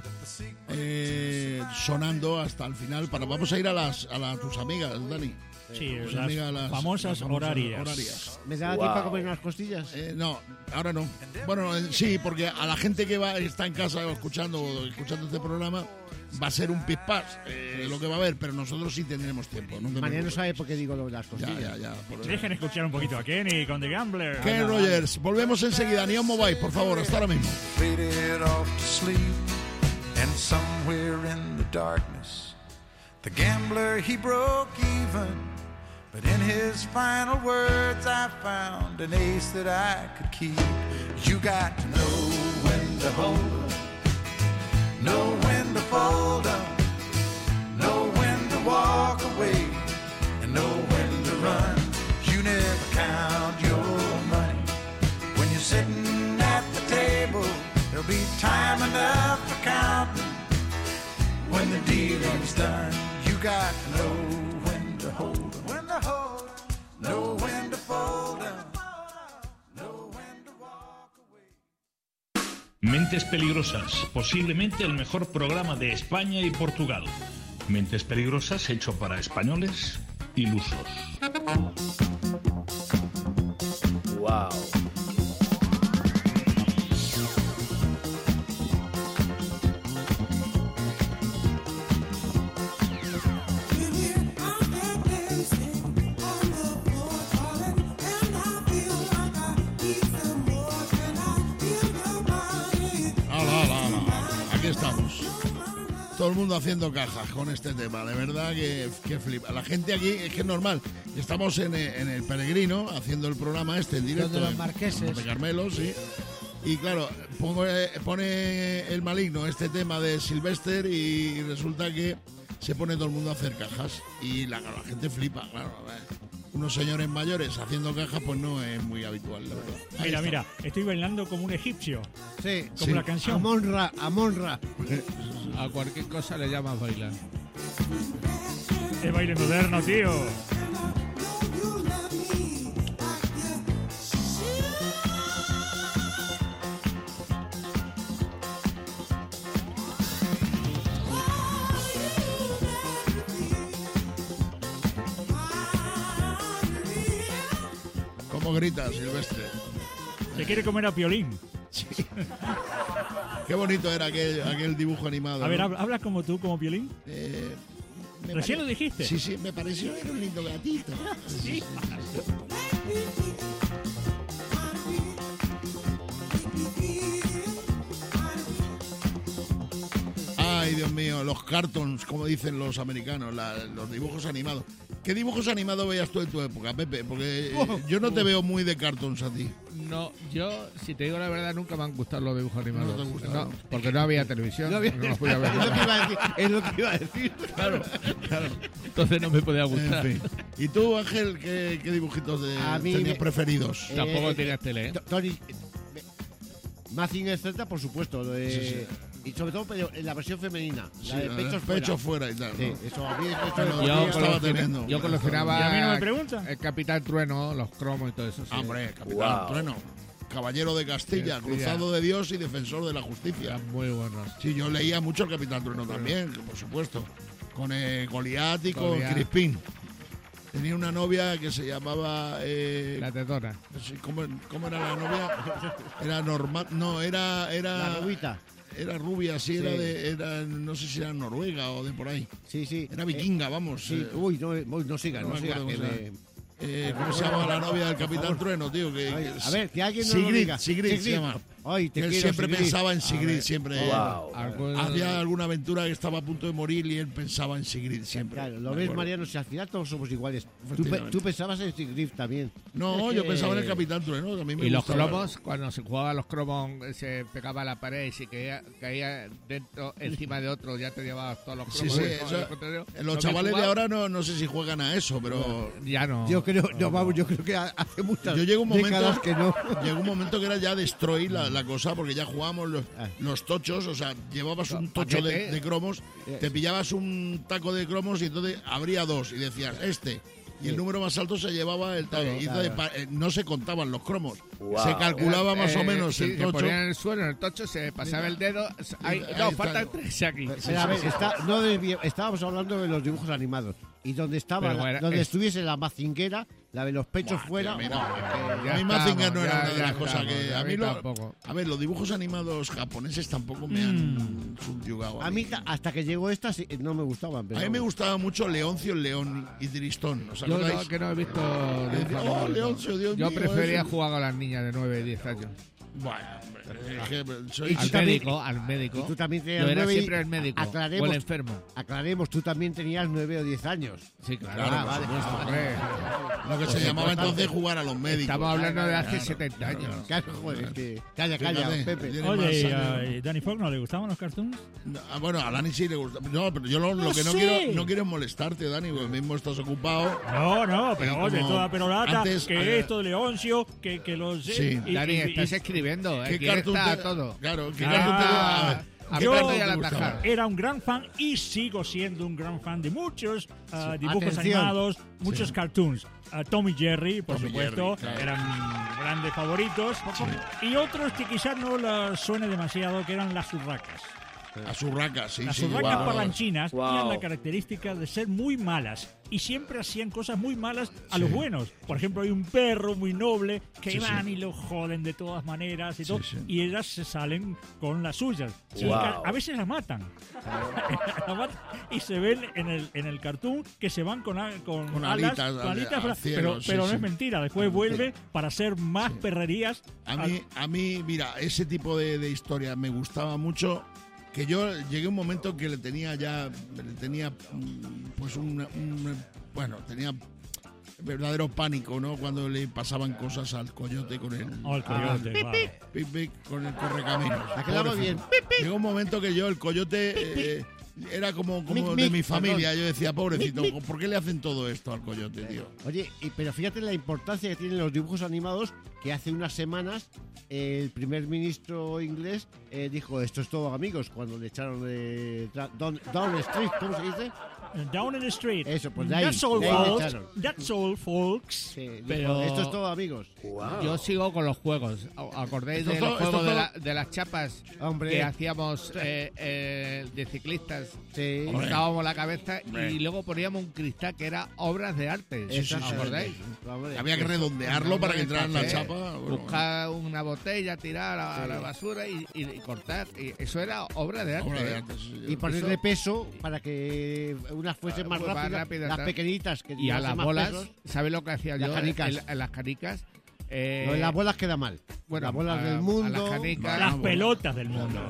eh, sonando hasta el final. Para, vamos a ir a las a la- tus amigas, Dani. Sí, Tus las amigas, famosas horarias. ¿Me da tiempo a comer unas costillas? Eh, no, ahora no. Bueno, eh, sí, porque a la gente que va está en casa escuchando escuchando este programa va a ser un pispás eh, lo que va a ver, pero nosotros sí tendremos tiempo. No te María no preocupes. sabe por qué digo lo de las Ya, costillas. ya, ya. por- Dejen escuchar un poquito a Kenny con The Gambler. Kenny Rogers, volvemos enseguida. Neon Mobile, por favor, hasta ahora mismo. Faded off to sleep, and somewhere in the darkness, the gambler he broke even. But in his final words, I found an ace that I could keep. You got to know when to hold up, know when to fold up, know when to walk away, and know when to run. You never count your money when you're sitting at the table. There'll be time enough for counting when he's done. You got to know when to hold him, when to hold him, know when to fold him, know when to walk away. Mentes Peligrosas, posiblemente el mejor programa de España y Portugal. Mentes Peligrosas hecho para españoles ilusos. Wow. Aquí estamos. Todo el mundo haciendo cajas con este tema, de verdad que, que flipa. La gente aquí es que es normal. Estamos en, en el Peregrino haciendo el programa este en directo. De los en- marqueses. en Monte Carmelo, sí. Y claro, pongo, eh, pone el maligno este tema de Sylvester y resulta que se pone todo el mundo a hacer cajas. Y la, la gente flipa, claro. Unos señores mayores haciendo cajas, pues no es muy habitual, la verdad. Ahí Mira, está. mira, estoy bailando como un egipcio, Sí, como Sí. la canción. Amonra, Amonra. A cualquier cosa le llamas bailar. Es baile moderno, tío. ¿Cómo grita Silvestre? Se quiere comer a Piolín. Qué bonito era aquel, aquel dibujo animado. A ver, ¿no? habla, habla como tú, como Piolín. Eh, me Recién pare- lo dijiste. Sí, sí, me pareció era un lindo gatito. Sí. Ay, Dios mío, los cartoons, como dicen los americanos, la- los dibujos animados. ¿Qué dibujos animados veías tú en tu época, Pepe? Porque eh, Oh. yo no te veo muy de cartoons a ti. No, yo, si te digo la verdad, nunca me han gustado los dibujos animados. No te gustaban. No, porque no había televisión. No había- no los podía ver. Es lo que iba a decir. Es lo que iba a decir. Claro, claro. Entonces no me podía gustar. En fin. ¿Y tú, Ángel, qué, qué dibujitos de, A mí tenías me- preferidos? Eh, Tampoco eh, tenías tele, ¿eh? To- Tony, eh, Mazinger Z, por supuesto. lo de- Sí, Y sobre todo pero en la versión femenina, Sí, la de la pechos pecho fuera. fuera y tal. Sí, ¿no? eso a mí eso Pero es- yo Yo, estaba colecciona- teniendo. yo coleccionaba ¿Y a mí no me preguntan? el Capitán Trueno, los cromos y todo eso. sí. Hombre, Capitán Wow. Trueno, caballero de Castilla, Castilla. cruzado de Dios y defensor de la justicia. Eran muy buenos. Sí, yo leía mucho el Capitán Trueno también, que por supuesto. Con eh, Goliat y con Goliat. Crispín. Tenía una novia que se llamaba. eh, La tetona. sí, ¿cómo, cómo era la novia? Era normal. No, era. era La rubita. Era rubia, sí, Sí. era de. Era, no sé si era noruega o de por ahí. Sí, sí. Era vikinga, vamos. Sí, eh, uy, no, uy, no sigas, no no, me sigas. acuerdo que cómo se me- eh, ¿Cómo se llama la novia del Capitán Trueno, tío? Que, Ay, que- a ver, que alguien no lo Sigrid, diga. Sigrid se llama. Ay, te Que él quiero, siempre Sigrid. pensaba en A Sigrid, ver. siempre. Wow. Algún- Hacía alguna aventura que estaba a punto de morir y él pensaba en Sigrid siempre. Claro, lo Me ves, acuerdo. Mariano, si al final todos somos iguales. Tú, pe- Efectivamente. tú pensabas en Sigrid también. No, Es yo que- pensaba en el Capitán Trueno, que a mí me Y los gustaba. cromos, cuando se jugaba a los cromos, se pegaba a la pared y se caía, caía dentro, encima de otro, ya te llevabas todos los Sí, cromos. sí, del- eso- del contrario. los Lo que chavales de jugaba- ahora no, no sé si juegan a eso, pero Ya no. Yo creo, no, vamos, yo creo que hace muchas yo llego un momento, décadas que no. llegó un momento que era ya destroy la, la cosa, porque ya jugábamos los, Ah. los tochos, o sea, llevabas un tocho de, Paquete. de cromos, te pillabas un taco de cromos y entonces habría dos y decías este. Y el número más alto se llevaba el taco. Y entonces pa- eh, no se contaban los cromos. Wow. Se calculaba más o Eh, menos sí, el se tocho. ponía en el suelo, en el tocho, se pasaba el dedo. Ay, Ahí no, está. faltan tres aquí. Pero, a ver, está- no desvi- estábamos hablando de los dibujos animados. Y donde estaba, Pero la- bueno, donde es- estuviese la mazinguera, la de los pechos Buah, fuera. tío, a mí no. buah, que- Ya a mí Mazinger estamos, no era ya- una de ya las cosas estamos, que a a mí mí lo- tampoco. a ver, los dibujos animados japoneses tampoco me han subyugado. a mí, ta- hasta que llegó esta, sí, no me gustaban. Pero A mí me gustaba mucho Leoncio el León y Tristón. ¿Os Yo acordáis? no, que no he visto. Y decía, dibujos oh, animados. Leoncio, Dios Yo mío, prefería eso". jugar con las niñas de nueve y diez años. Bueno, hombre, es que soy- Y tú Al también- médico, al médico. y tú también tenías Yo era nueve y- siempre el médico. aclaremos- O el enfermo. Aclaremos, tú también tenías nueve o diez años. Sí, claro. Claro, Ah, por vale. supuesto. Hombre, lo que se llamaba entonces jugar a los médicos. estamos hablando de hace Claro, setenta años. Claro, joder, es que- Calla, calla, Fíjate, Pepe. tiene más Oye, ¿y sangre. a y Danny Fogg no le gustaban los cartoons? No, ah, bueno, a Dani sí le gusta. No, pero yo lo, lo No que no sé. quiero, no quiero es molestarte, Dani, porque mismo estás ocupado. No, no, pero Y oye, como toda perorata, antes, que eh, esto de Leoncio, que, que los... Sí. y- Dani, y- y- estás escribiendo. ¿Qué Aquí cartoon está te- todo. Claro, ¿qué Ah. cartoon te- a ver, Apretando y al Yo atajar. era un gran fan y sigo siendo un gran fan de muchos uh, dibujos Atención. animados, muchos Sí. cartoons. Uh, Tom y Jerry, por Tom y supuesto, Jerry, claro. eran grandes favoritos. Y otros que quizás no les suene demasiado, que eran las urracas. Las urracas, sí, Las sí. urracas wow. parlanchinas Wow. tenían la característica de ser muy malas y siempre hacían cosas muy malas a los buenos. Por ejemplo, hay un perro muy noble que Sí, van sí. y lo joden de todas maneras y Sí, todo, sí. y ellas se salen con las suyas. Y Wow. a, a veces las matan. La matan y se ven en el en el cartoon que se van con, a- con, Con alas, alitas con al- alitas, al pero, cielo, sí, pero no sí. es mentira. Después vuelve para hacer más perrerías. A mí, a mí, mira, ese tipo de, de historia me gustaba mucho. Que yo llegué a un momento que le tenía ya, le tenía mm, pues un, un- bueno, tenía verdadero pánico, ¿no? Cuando le pasaban cosas al coyote con el, Oh, el coyote, wow. pip, pip, con el correcaminos. Ha quedado Pobrecito. bien. Llegó un momento que yo, el coyote, eh, era como, como Mic, de mic, mi familia. perdón. Yo decía, pobrecito, Mic, mic. ¿por qué le hacen todo esto al coyote, tío? Oye, y- pero fíjate la importancia que tienen los dibujos animados, que hace unas semanas el primer ministro inglés eh, dijo, esto es todo, amigos, cuando le echaron de tra- Down, Down Street, ¿cómo se dice? Down in the street. Eso, pues de ahí, That's all, de ahí le folks. echaron. That's all, folks. Sí, dijo, Pero- esto es todo, amigos. Wow. Yo sigo con los juegos. ¿A- ¿Acordáis Esto de todo- los esto juegos de, todo- la- de las chapas Hombre. que hacíamos eh, eh, de ciclistas? Sí. Hombre. Cortábamos la cabeza Hombre. y luego poníamos un cristal que era obras de arte. Sí, sí, sí, ¿Os acordáis? Hombre. Había que redondearlo para que entrara en la Café, chapa. bueno. Buscar una botella, tirar a, a la basura y, y- y cortar. Y eso era obra de arte. Obra de ¿eh? arte, sí, señor. Y ponerle peso para que unas fuesen Ah, más pues más rápidas, rápidas, las tal. pequeñitas que Y a hacen las más bolas, pesos. ¿sabes lo que hacía Las yo? canicas. En, en las canicas. Eh, No, en las bolas queda mal. bueno, las bolas a- del a mundo. las canicas. Las bueno. pelotas del mundo.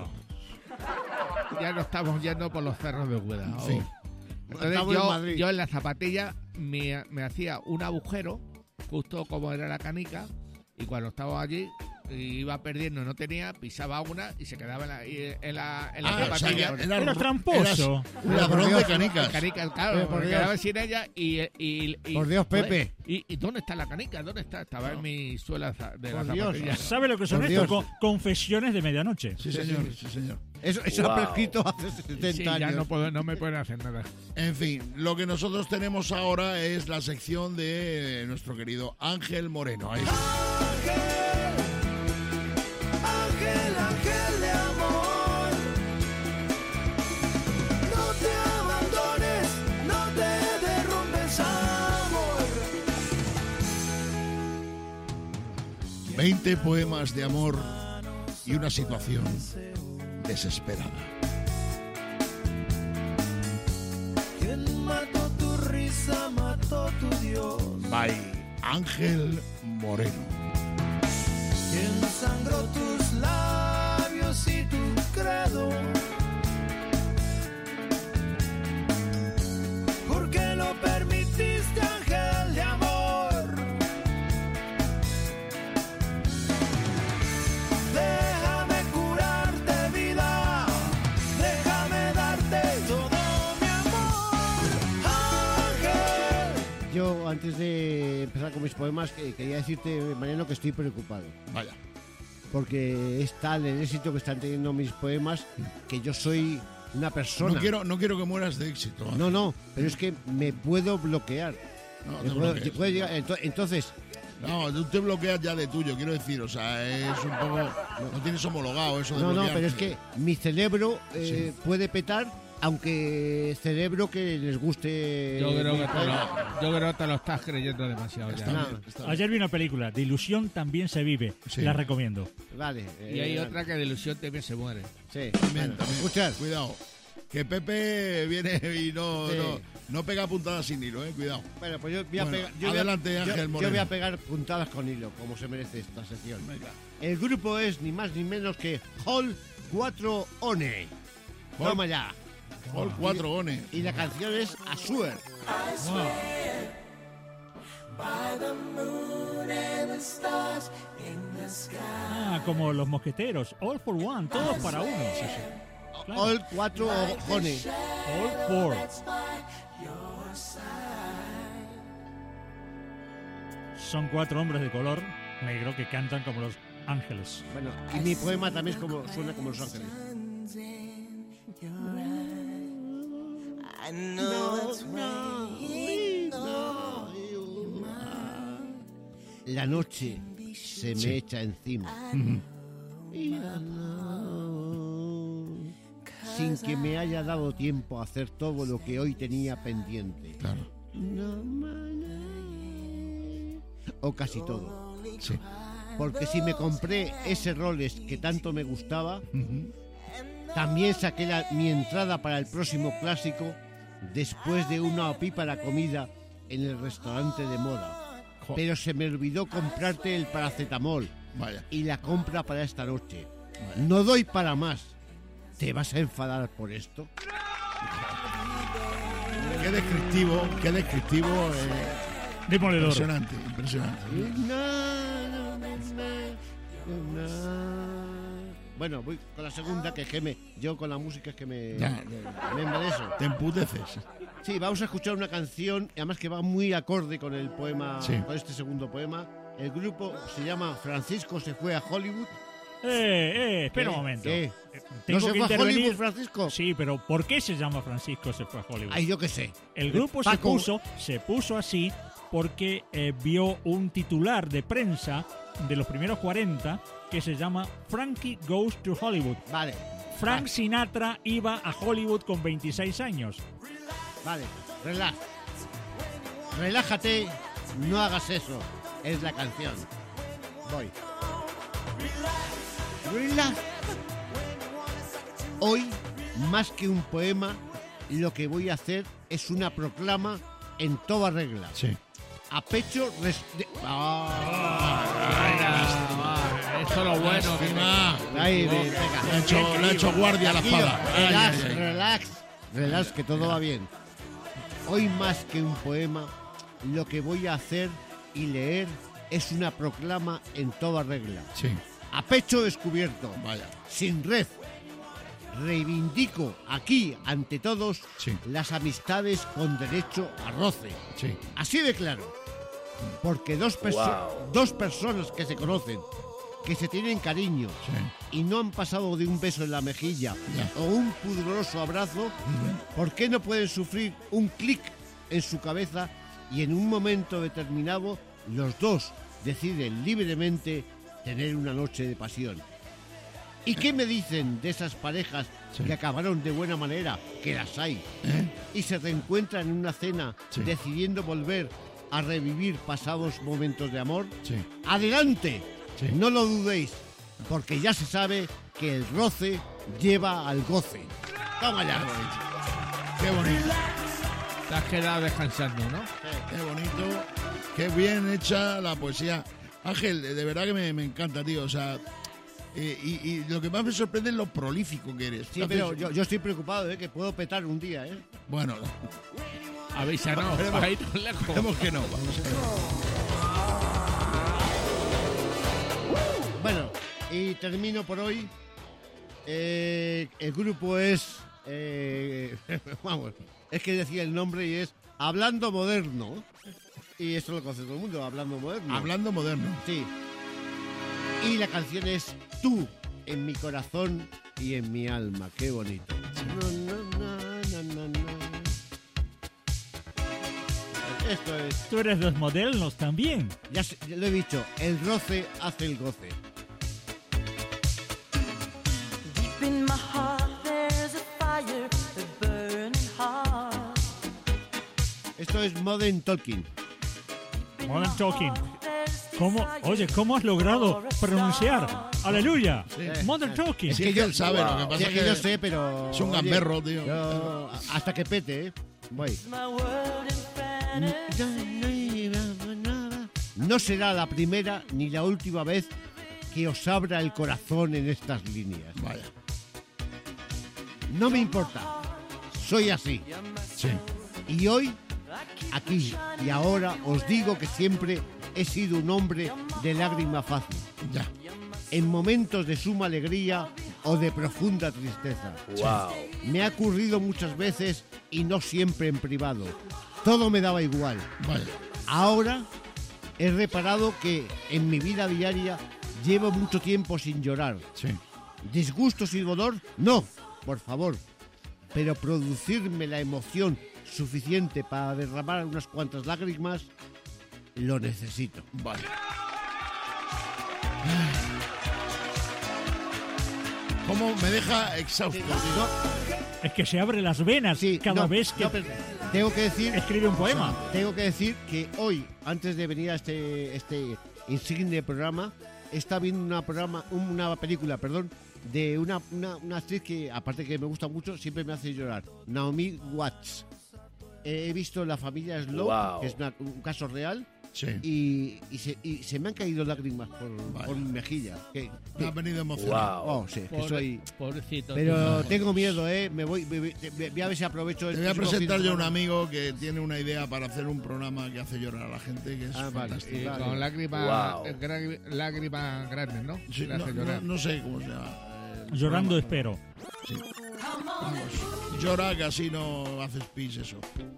Ya no estamos yendo por los cerros de Úbeda. En Oh. fin. Entonces Estamos en yo, Madrid. yo en la zapatilla me, me hacía un agujero, justo como era la canica, y cuando estaba allí iba perdiendo, no tenía, pisaba una y se quedaba en la, y- en la, en la Ah, o sea, zapatilla. que era, Era ro- tramposo. eras un ladrón de canicas. Canica, claro, Pero por me Dios. quedaba sin ella y... y, y- Por Dios, joder, Pepe. ¿Y, y dónde está la canica? ¿Dónde está? Estaba en mi suela za- de la Por Dios. zapatilla. ¿Sabe lo que son Por estos? Dios. Co- confesiones de medianoche. Sí, señor, sí, señor. Eso, eso Wow. ha prescrito hace setenta Sí, ya años. no, puedo, no me pueden hacer nada. En fin, lo que nosotros tenemos ahora es la sección de nuestro querido Ángel Moreno. Ahí está. Ángel, ángel de amor, no te abandones, no te derrumbes, amor. veinte poemas de amor y una situación desesperada. Quien mató tu risa, mató tu Dios. By Ángel Moreno. Quien sangró tus labios y tu credo. ¿Por qué lo permitiste, ángel de amor? Déjame curarte, vida. Déjame darte todo mi amor. Ángel. Yo, antes de empezar con mis poemas, que- quería decirte, Mariano, que estoy preocupado. Vaya. Porque es tal el éxito que están teniendo mis poemas que yo soy una persona. No quiero, no quiero que mueras de éxito. Ángel. No, no, pero es que me puedo bloquear. No, Me te puedo- bloquees. puedo llegar- ento- entonces, No, tú te bloqueas ya de tuyo, quiero decir. O sea, es un poco. No tienes homologado eso de no, no, bloquearte. pero es que mi cerebro eh, puede petar, aunque cerebro que les guste. Yo creo, mi que te poema. lo, yo creo que te lo estás creyendo demasiado Está ya. No. bien, está bien. Ayer vi una película, De ilusión también se vive. Sí. La recomiendo. Vale. Y hay eh, otra que de ilusión también se muere. Sí. También, Bueno, también. escuchad. Cuidado. Que Pepe viene y no, Sí. no, no pega puntadas sin hilo, eh. Cuidado. Bueno, pues yo voy a Bueno, pegar. yo voy a- adelante, yo- Ángel yo Moreno. voy a pegar puntadas con hilo, como se merece esta sección. Venga. El grupo es ni más ni menos que Hall cuatro One. Hall- Toma ya. Hall cuatro One. Y la canción es Assuer. Ah, como los mosqueteros. All for one, todos para uno. Claro. Hall cuatro One. All for. Son cuatro hombres de color negro que cantan como los ángeles. Bueno, y mi poema también es como, suena como Los Ángeles. No, no, no. La noche se me Sí. echa encima. Sin que me haya dado tiempo a hacer todo lo que hoy tenía pendiente. Claro. O casi todo. Sí. Porque si me compré ese Rolex que tanto me gustaba, Ujú. también saqué la- mi entrada para el próximo clásico después de una opípara comida en el restaurante de moda. Jo. Pero se me olvidó comprarte el paracetamol Vaya. y la compra para esta noche. No doy para más. ¿Te vas a enfadar por esto? Qué descriptivo, qué descriptivo. eh, Demoledor. impresionante, impresionante. Bueno, voy con la segunda, que es que me, yo con la música es que me, Ya. me embeleso. Te emputeces. Sí, vamos a escuchar una canción, además que va muy acorde con el poema, Sí. con este segundo poema. El grupo se llama Francisco se fue a Hollywood. Eh, eh, espera ¿Qué? un momento. ¿Qué? Eh, ¿No Tengo se que fue a intervenir. Hollywood, Francisco? Sí, pero ¿por qué se llama Francisco se fue a Hollywood? Ay, yo qué sé. El grupo se Paco. puso, se puso así porque eh, vio un titular de prensa de los primeros cuarenta que se llama Frankie Goes to Hollywood. Vale, Frank Sinatra iba a Hollywood con veintiséis años. vale, relax. Relájate, no hagas eso. Es la canción. Voy. Relax. Hoy, más que un poema, lo que voy a hacer es una proclama en toda regla. Sí. A pecho... res- de- Esto es lo bueno. Lástima. Ay, venga. Le ha hecho, le ha hecho guardia a la Tranquilo, espada. Ay, Relax, ay, ay. relax, relax, que todo va bien. Hoy más que un poema, lo que voy a hacer y leer es una proclama en toda regla. Sí. A pecho descubierto, Vaya. sin red. Reivindico aquí, ante todos, Sí. las amistades con derecho a roce. Sí. Así de claro. Porque dos, perso- Wow. dos personas que se conocen, que se tienen cariño, Sí. y no han pasado de un beso en la mejilla Ya. o un pudoroso abrazo, ¿por qué no pueden sufrir un clic en su cabeza y en un momento determinado los dos deciden libremente tener una noche de pasión? ¿Y qué me dicen de esas parejas Sí. que acabaron de buena manera, que las hay, ¿Eh? y se reencuentran en una cena Sí. decidiendo volver a revivir pasados momentos de amor? Sí. ¡Adelante! Sí. No lo dudéis, porque ya se sabe que el roce lleva al goce. ¡Toma ya! Qué bonito. Te has quedado descansando, ¿no? Qué bonito. Qué bien hecha la poesía. Ángel, de verdad que me, me encanta, tío. O sea, eh, y, y lo que más me sorprende es lo prolífico que eres. Sí, pero yo, yo estoy preocupado, ¿eh? Que puedo petar un día, ¿eh? Bueno, Avísanos, Esperemos- para ir tan lejos. esperemos que no. Vamos a ver. Bueno, y termino por hoy. Eh, el grupo es... eh, vamos, es que decía el nombre y es Hablando Moderno. Y eso lo conoce todo el mundo, Hablando Moderno. Hablando moderno. Sí. Y la canción es Tú, en mi corazón y en mi alma. Qué bonito. Na, na, na, na, na. Esto es... Tú eres los modelos también. Ya, se- ya lo he dicho, el roce hace el goce. Deep in my heart there's a fire, a burning heart. Esto es Modern Talking. Modern Talking. ¿Cómo? Oye, ¿cómo has logrado pronunciar? ¡Aleluya! Modern Talking. Sí, es que él sabe, lo que pasa Sí, es es que que yo sé, pero... es un oye, gamberro, tío. yo- hasta que pete, ¿eh? Voy. My world in fantasy. No será la primera ni la última vez que os abra el corazón en estas líneas. Vaya. No me importa. Soy así. Sí. Y hoy, aquí y ahora, os digo que siempre he sido un hombre de lágrima fácil. Ya. En momentos de suma alegría o de profunda tristeza. Wow. Me ha ocurrido muchas veces y no siempre en privado. Todo me daba igual. Vaya. Ahora he reparado que en mi vida diaria llevo mucho tiempo sin llorar. Sí. ¿Disgustos y dolor? No, por favor. pero producirme la emoción suficiente para derramar unas cuantas lágrimas, lo necesito. Vale. ¿Cómo me deja exhausto? No, Es que se abre las venas sí, cada no, vez que no, pero tengo que decir, escribe un poema. tengo que decir que hoy, antes de venir a este este insigne programa, está viendo una programa, una película, perdón, de una, una, una actriz que, aparte que me gusta mucho, siempre me hace llorar. Naomi Watts. Eh, he visto La familia Slow, Wow. que es una- un caso real, Sí. y, y, se, y se me han caído lágrimas por, por mi mejilla. Que, Me que- ha venido emocionado. Wow. oh, sí, que Pobre- soy... Pobrecito. Pero tío. tengo miedo, ¿eh? Me voy, me- me- me- voy a ver si aprovecho el Te voy a próximo presentar fin de yo a un semana. amigo que tiene una idea para hacer un programa que hace llorar a la gente, que es Ah, vale. fantástico. Y Vale. con lágrimas Wow. eh, gra- lágrimas grandes, ¿no? Sí, Le no, hace no- llorar. no sé cómo se llama. el Llorando programa. espero. Sí. Vamos, llora que así no haces pis eso.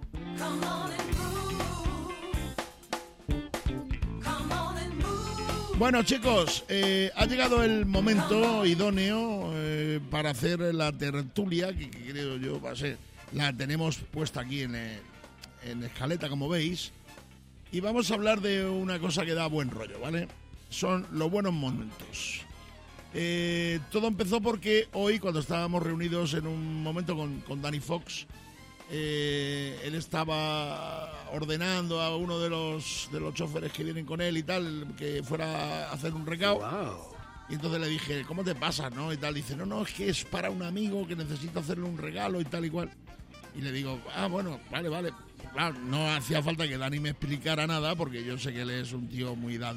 Bueno, chicos, eh, ha llegado el momento idóneo eh, para hacer la tertulia, que, que creo yo va a ser, la tenemos puesta aquí en, eh, en escaleta, como veis, y vamos a hablar de una cosa que da buen rollo, ¿vale? Son los buenos momentos. Eh, todo empezó porque hoy, cuando estábamos reunidos en un momento con, con Danny Fox, eh, él estaba ordenando a uno de los de los choferes que vienen con él y tal, que fuera a hacer un recao. Wow. Y entonces le dije, ¿cómo te pasa, no? Y tal, dice, no, no, es que es para un amigo que necesita hacerle un regalo y tal y cual. Y le digo, ah, bueno, vale, vale. Claro, no hacía falta que Dani me explicara nada, porque yo sé que él es un tío muy dad-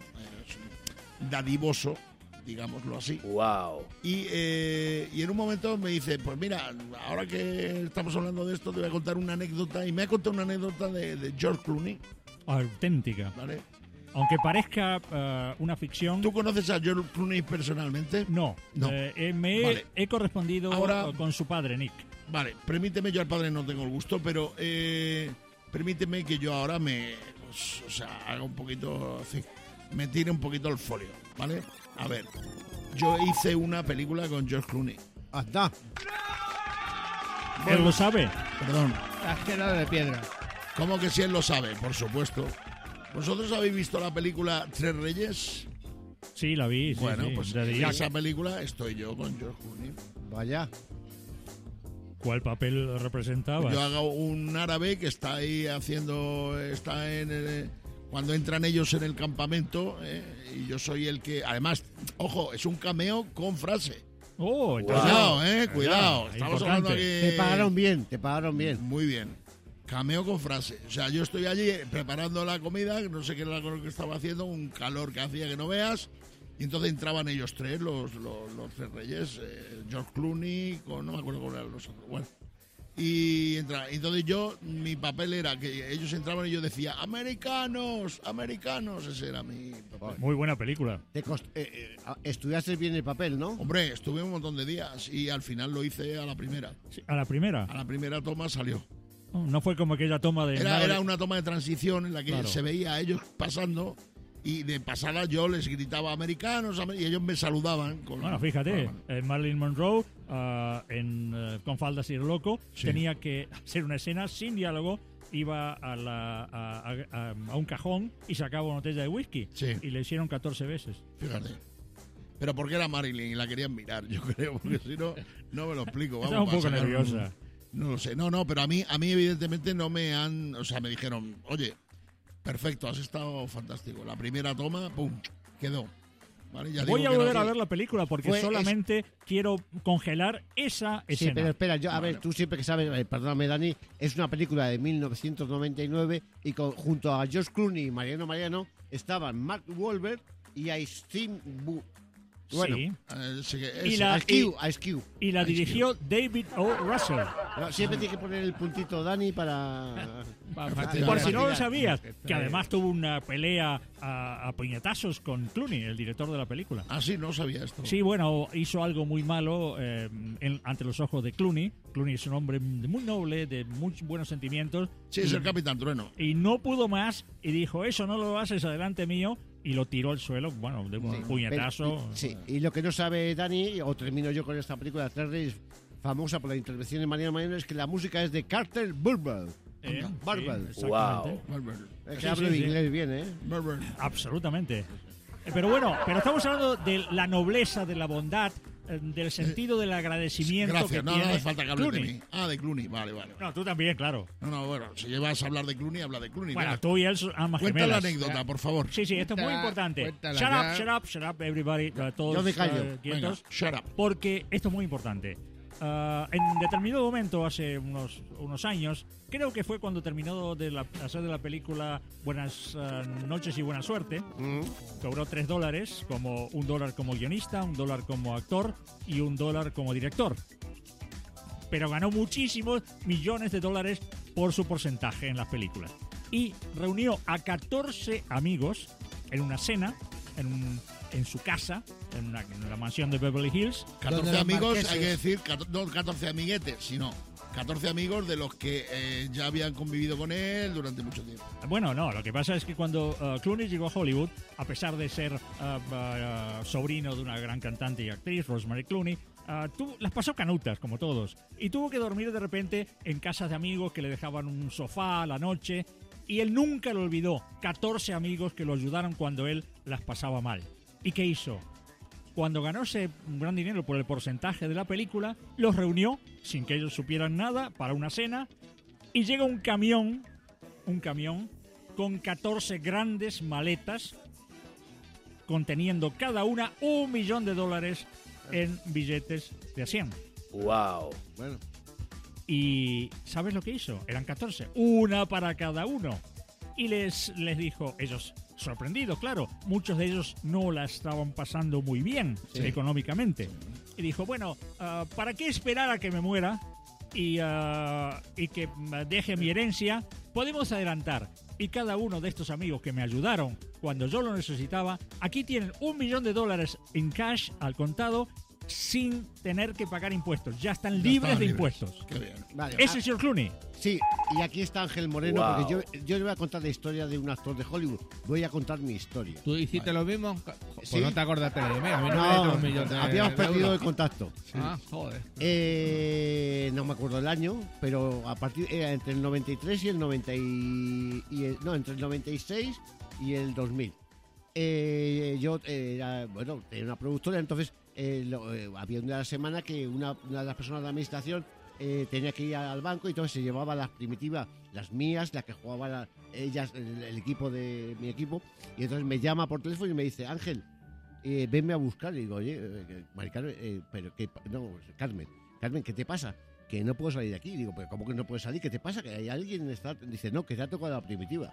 eh, dadivoso, digámoslo así. Wow. Y, eh, y en un momento me dice, pues mira, ahora que estamos hablando de esto, te voy a contar una anécdota. Y me ha contado una anécdota de, de George Clooney, Auténtica. ¿vale? Aunque parezca eh, una ficción, ¿Tú conoces a George Clooney personalmente? no. No. Eh, eh, me he- Vale. he correspondido Ahora- eh, con su padre, Nick. Vale, permíteme, yo al padre no tengo el gusto, pero eh, permíteme que yo ahora me, pues, o sea, haga un poquito, así, me tire un poquito el folio, ¿vale? A ver, yo hice una película con George Clooney. Anda. Él lo sabe. Perdón, Casquero de piedra. ¿cómo que si él lo sabe? Por supuesto. ¿Vosotros habéis visto la película Tres Reyes? Sí, la vi. Sí, Bueno, sí. pues De en Jack. esa película estoy yo con George Clooney. Vaya. ¿Cuál papel representaba? Yo hago un árabe que está ahí haciendo, está en el, cuando entran ellos en el campamento, eh, y yo soy el que, además, ojo, es un cameo con frase. Oh, entonces- Cuidado, eh, cuidado. Ya, Estamos importante. hablando aquí. Te pagaron bien, te pagaron bien. Muy bien. Cameo con frase. O sea, yo estoy allí preparando la comida, no sé qué era lo que estaba haciendo, un calor que hacía que no veas. Y entonces entraban ellos tres, los, los, los tres reyes, eh, George Clooney, con, no me acuerdo cómo eran los otros. Bueno. Y entra, entonces yo, mi papel era que ellos entraban y yo decía, americanos, americanos. Ese era mi papel. Muy buena película. Te cost- eh, eh, estudiaste bien el papel, ¿no? Hombre, estuve un montón de días y al final lo hice a la primera. Sí, a la primera. A la primera toma salió. Oh, no fue como aquella toma de... Era, nada era de- una toma de transición en la que Claro. se veía a ellos pasando y de pasada yo les gritaba americanos amer-", y ellos me saludaban. Con, Bueno, fíjate, con- eh, Marilyn Monroe ah, en eh, Con faldas y loco Sí. tenía que hacer una escena sin diálogo, iba a, la, a, a- a un cajón y sacaba una botella de whisky Sí. y le hicieron catorce veces. Fíjate. Pero porque era Marilyn y la querían mirar, yo creo, porque si no, no me lo explico. Vamos, Estaba un para poco sacar nerviosa. No lo sé, no, no, pero a mí, a mí evidentemente no me han, o sea, me dijeron, oye, perfecto, has estado fantástico. La primera toma, pum, quedó. Vale, ya Voy digo a que volver no- a ver la película porque Fue- solamente quiero congelar esa Sí, escena. pero espera, yo, a Vale. ver, tú siempre que sabes, eh, perdóname Dani, es una película de mil novecientos noventa y nueve y con- junto a George Clooney y Mariano Mariano estaban Mark Wahlberg y Ice Bu. Bueno, Sí. Eh, sí que Y ese- la- Ice Cube, Ice Cube. Y la Ice dirigió David O. Russell. No, siempre tiene que poner el puntito Dani para... Pa- pa- Efectivamente. Por si no lo Para sabías, tirar. que además tuvo una pelea a, a puñetazos con Clooney, el director de la película. Ah, sí, no sabía esto. Sí, bueno, hizo algo muy malo eh, en- ante los ojos de Clooney. Clooney es un hombre muy noble, de muy buenos sentimientos. Sí, es y, el Capitán Trueno. y no pudo más y dijo, eso no lo haces adelante mío, y lo tiró al suelo, bueno, de un Sí, puñetazo. pero- y- sí, y lo que no sabe Dani, o termino yo con esta película, Tres Reyes, famosa por la intervención de Mariano Mariano, es que la música es de Carter Burwell. Eh, Burwell. sí, exactamente. Es que Sí, hablo sí, sí. inglés bien, ¿eh? Absolutamente. Eh, Pero bueno, pero estamos hablando de la nobleza, de la bondad, eh, del sentido del agradecimiento Gracias, que no, tiene no hace falta que hables de Clooney. mí. Ah, de Clooney, vale, vale. No, tú también, claro. No, no, bueno, si llevas a hablar de Clooney, habla de Clooney. Bueno, venga. tú y él son ambas Cuenta la gemelas. anécdota, por favor. Sí, sí, esto es muy Cuéntala, importante. cuéntala Shut ya. up, shut up, shut up, everybody. uh, todos, Yo me callo. uh, quietos. Venga, shut up. Porque esto es muy importante. Ah, en determinado momento, hace unos, unos años, creo que fue cuando terminó de la, hacer de la película Buenas ah, noches y buena suerte, cobró tres dólares, como un dólar como guionista, un dólar como actor y un dólar como director. Pero ganó muchísimos millones de dólares por su porcentaje en las películas. Y reunió a catorce amigos en una cena, en, un- en su casa, en, una, en la mansión de Beverly Hills. catorce amigos, hay que decir, cato- no catorce amiguetes, sino catorce amigos de los que eh, ya habían convivido con él durante mucho tiempo. Bueno, no, lo que pasa es que cuando uh, Clooney llegó a Hollywood, a pesar de ser uh, uh, sobrino de una gran cantante y actriz, Rosemary Clooney, uh, tuvo- las pasó canutas, como todos, y tuvo que dormir de repente en casas de amigos que le dejaban un sofá a la noche, y él nunca lo olvidó, catorce amigos que lo ayudaron cuando él las pasaba mal. ¿Y qué hizo? Cuando ganó ese gran dinero por el porcentaje de la película, los reunió, sin que ellos supieran nada, para una cena, y llega un camión, un camión, con catorce grandes maletas, conteniendo cada una un millón de dólares en billetes de a cien. Wow. Bueno. ¿Y sabes lo que hizo? Eran catorce, una para cada uno. Y les, les dijo, ellos sorprendidos, claro, muchos de ellos no la estaban pasando muy bien Sí. económicamente. Y dijo, bueno, ah, ¿para qué esperar a que me muera y, ah, y que mm, deje mi herencia? Podemos adelantar. Y cada uno de estos amigos que me ayudaron cuando yo lo necesitaba, aquí tienen un millón de dólares en cash al contado sin tener que pagar impuestos. Ya están Ya libres estaban de libres. impuestos. Qué bien. Vale. Ese ah, es el señor Clooney. Sí, y aquí está Ángel Moreno, Wow. porque yo, yo le voy a contar la historia de un actor de Hollywood. Voy a contar mi historia. ¿Tú hiciste lo mismo? Pues Sí. no te acordaste de mí. A mí no, me No, dio un millón de habíamos de perdido euros. el contacto. Ah, joder. Eh, no me acuerdo el año, pero a partir era entre el noventa y tres y el noventa y, y el- no, entre el noventa y seis y el dos mil. Eh, yo eh, era, bueno, era una productora, entonces eh, lo- eh, había una de la semana que una, una de las personas de la administración eh, tenía que ir al banco y entonces se llevaba las primitivas, las mías, las que jugaban la- ellas, el, el equipo de mi equipo, y entonces me llama por teléfono y me dice, Ángel, eh, venme a buscar. Y digo, oye, eh, Mari Carmen, eh, pero que no, Carmen, Carmen, ¿qué te pasa? Que no puedo salir de aquí. Digo, pero ¿cómo que no puedes salir? ¿Qué te pasa? Que hay alguien está. Dice, no, que te ha tocado la primitiva.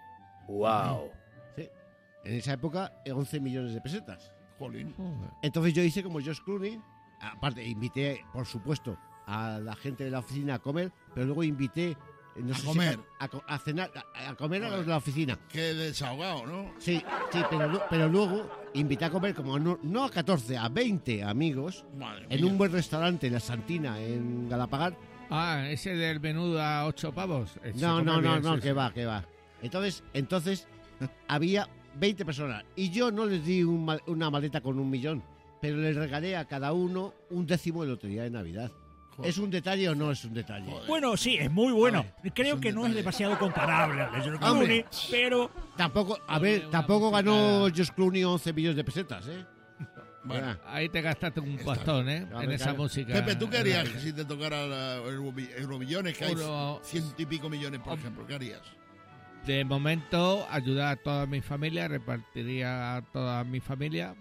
Wow. Sí. En esa época, eh, once millones de pesetas. Jolín. Entonces yo hice como George Clooney. Aparte, invité, por supuesto, a la gente de la oficina a comer, pero luego invité. eh, No A sé si comer. a, co- a cenar, a, a comer a Joder. los de la oficina. Qué desahogado, ¿no? Sí, sí, pero, lu- pero luego invité a comer como no, no a catorce, a veinte amigos Madre en mía. un buen restaurante, La Santina, en Galapagar. Ah, ese del menú a ocho pavos. Ese No, come no, no, bien, no, sí, que sí. va, que va. Entonces, entonces había veinte personas y yo no les di un mal- una maleta con un millón, pero les regalé a cada uno un décimo de lotería de Navidad. Joder. ¿Es un detalle o no es un detalle? Joder. Bueno, sí, es muy bueno. A ver, Creo es un que no es detalle. demasiado comparable al de George Hombre. Clooney, pero Tampoco, a ver, Una tampoco música- ganó George Clooney once millones de pesetas, ¿eh? Bueno. Ah, Ahí te gastaste un Está pastón, ¿eh? A En ver, esa claro. música. Pepe, ¿tú qué harías Eh, si te tocara la- el Eurovi- Euromillones, que hay Uno- ciento y pico millones, por Hom- ejemplo? ¿Qué harías? De momento, ayudar a toda mi familia, repartiría a toda mi familia.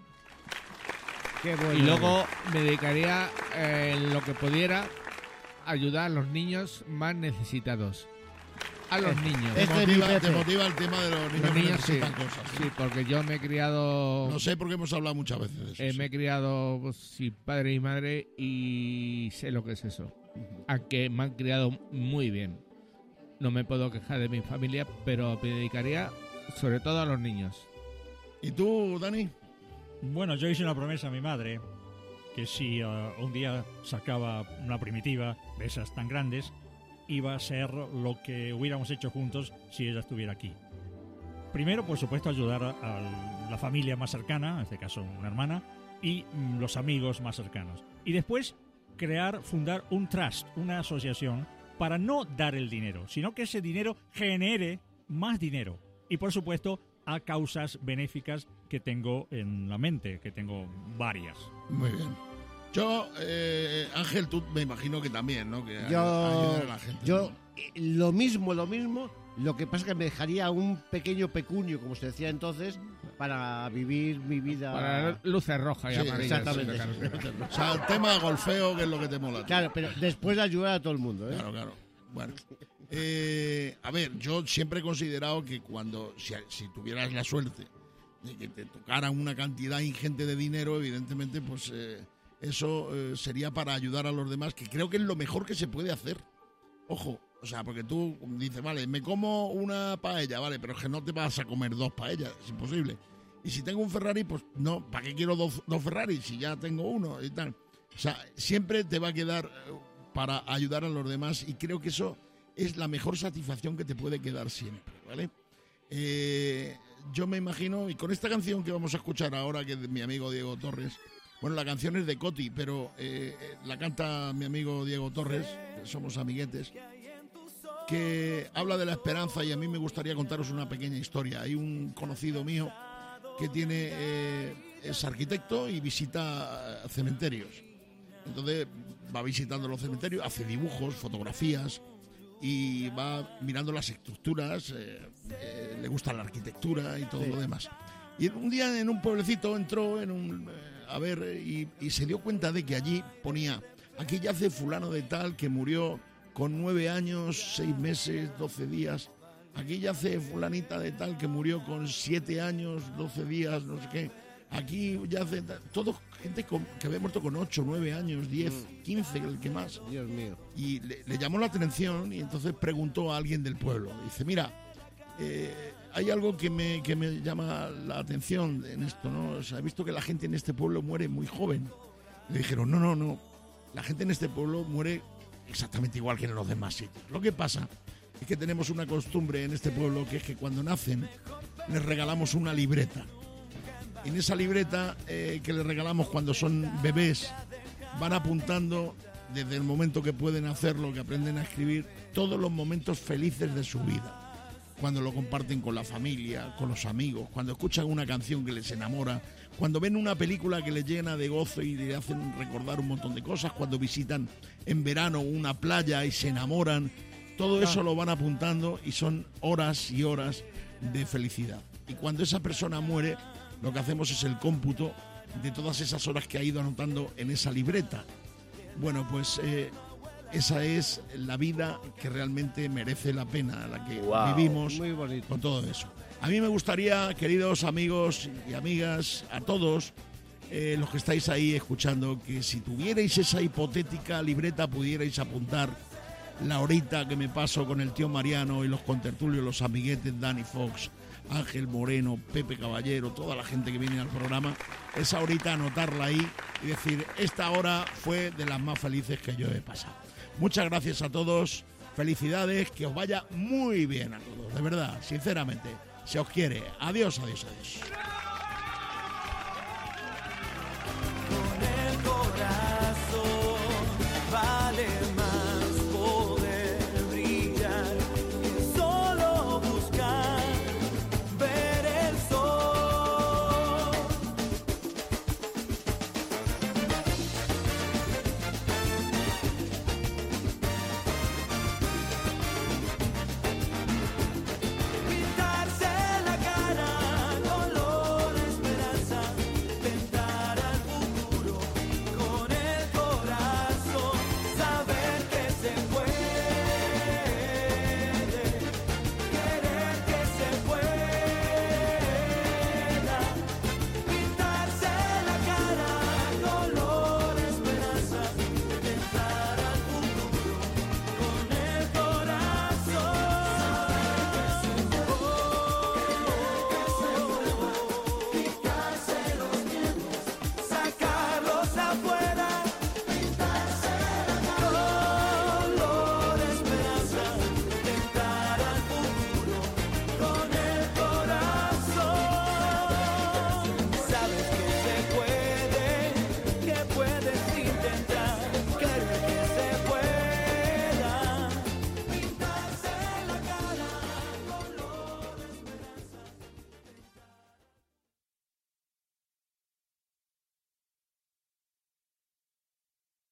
qué bueno. Y luego me dedicaría, eh, en lo que pudiera, a ayudar a los niños más necesitados. A los niños. Te Este es mi motiva, te Pepe. motiva el tema de los niños, Los que niños sí. necesitan cosas. Sí, porque yo me he criado. No sé, porque hemos hablado muchas veces de eso. eh, sí. me he criado pues, sin padre y madre y sé lo que es eso. Aunque me han criado muy bien. No me puedo quejar de mi familia, pero me dedicaría sobre todo a los niños. ¿Y tú, Dani? bueno, yo hice una promesa a mi madre que si uh, un día sacaba una primitiva de esas tan grandes, iba a ser lo que hubiéramos hecho juntos si ella estuviera aquí. Primero, por supuesto, ayudar a, a la familia más cercana, en este caso una hermana, y mm, los amigos más cercanos. Y después, crear, fundar un trust, una asociación, para no dar el dinero, sino que ese dinero genere más dinero. Y por supuesto, a causas benéficas que tengo en la mente, que tengo varias. Muy bien. Yo, eh, Ángel, tú me imagino que también, ¿no? Que Yo, ayudar a la gente. yo eh, lo mismo, lo mismo. Lo que pasa es que me dejaría un pequeño pecunio, como se decía entonces, para vivir mi vida. Para luces rojas y Sí, amarillas. exactamente. de carretera. O sea, el tema golfeo, que es lo que te mola. Claro, pero después de ayudar a todo el mundo, ¿eh? Claro, claro. Bueno, eh, a ver, yo siempre he considerado que cuando, si, si tuvieras la suerte de que te tocara una cantidad ingente de dinero, evidentemente, pues eh, eso eh, sería para ayudar a los demás, que creo que es lo mejor que se puede hacer. Ojo, o sea, porque tú dices, vale, me como una paella, vale, pero es que no te vas a comer dos paellas, es imposible. Y si tengo un Ferrari, pues no, ¿para qué quiero dos, dos Ferraris si ya tengo uno y tal? O sea, siempre te va a quedar para ayudar a los demás, y creo que eso es la mejor satisfacción que te puede quedar siempre, ¿vale? Eh, yo me imagino, y con esta canción que vamos a escuchar ahora, que es de mi amigo Diego Torres, bueno, la canción es de Coti, pero eh, la canta mi amigo Diego Torres, que somos amiguetes, que habla de la esperanza, y a mí me gustaría contaros una pequeña historia. Hay un conocido mío que tiene eh, es arquitecto y visita cementerios. Entonces va visitando los cementerios, hace dibujos, fotografías y va mirando las estructuras, eh, eh, le gusta la arquitectura y todo Sí. lo demás. Y un día en un pueblecito entró en un, eh, a ver y, y se dio cuenta de que allí ponía, aquí yace fulano de tal que murió con nueve años, seis meses, doce días. Aquí yace fulanita de tal que murió con siete años, doce días, no sé qué. Aquí yace todo gente con, que había muerto con ocho, nueve años, diez, quince, el que más. Dios mío. Y le, le llamó la atención y entonces preguntó a alguien del pueblo. Dice, mira, eh, hay algo que me, que me llama la atención en esto, ¿no? O sea, he visto que la gente en este pueblo muere muy joven. Le dijeron, no, no, no. La gente en este pueblo muere exactamente igual que en los demás sitios. Lo que pasa es que tenemos una costumbre en este pueblo, que es que cuando nacen les regalamos una libreta. En esa libreta eh, que les regalamos cuando son bebés, van apuntando desde el momento que pueden hacerlo, que aprenden a escribir, todos los momentos felices de su vida. Cuando lo comparten con la familia, con los amigos, cuando escuchan una canción que les enamora, cuando ven una película que les llena de gozo y le hacen recordar un montón de cosas, cuando visitan en verano una playa y se enamoran, todo eso lo van apuntando y son horas y horas de felicidad. Y cuando esa persona muere, lo que hacemos es el cómputo de todas esas horas que ha ido anotando en esa libreta. Bueno, pues eh, esa es la vida que realmente merece la pena, la que Wow. vivimos Muy bonito. con todo eso. A mí me gustaría, queridos amigos y amigas, a todos eh, los que estáis ahí escuchando, que si tuvierais esa hipotética libreta pudierais apuntar la horita que me paso con el tío Mariano y los contertulios, los amiguetes, Dani Fox, Ángel Moreno, Pepe Caballero, toda la gente que viene al programa, esa horita anotarla ahí y decir, esta hora fue de las más felices que yo he pasado. Muchas gracias a todos, felicidades, que os vaya muy bien a todos, de verdad, sinceramente, se os quiere. Adiós, adiós, adiós.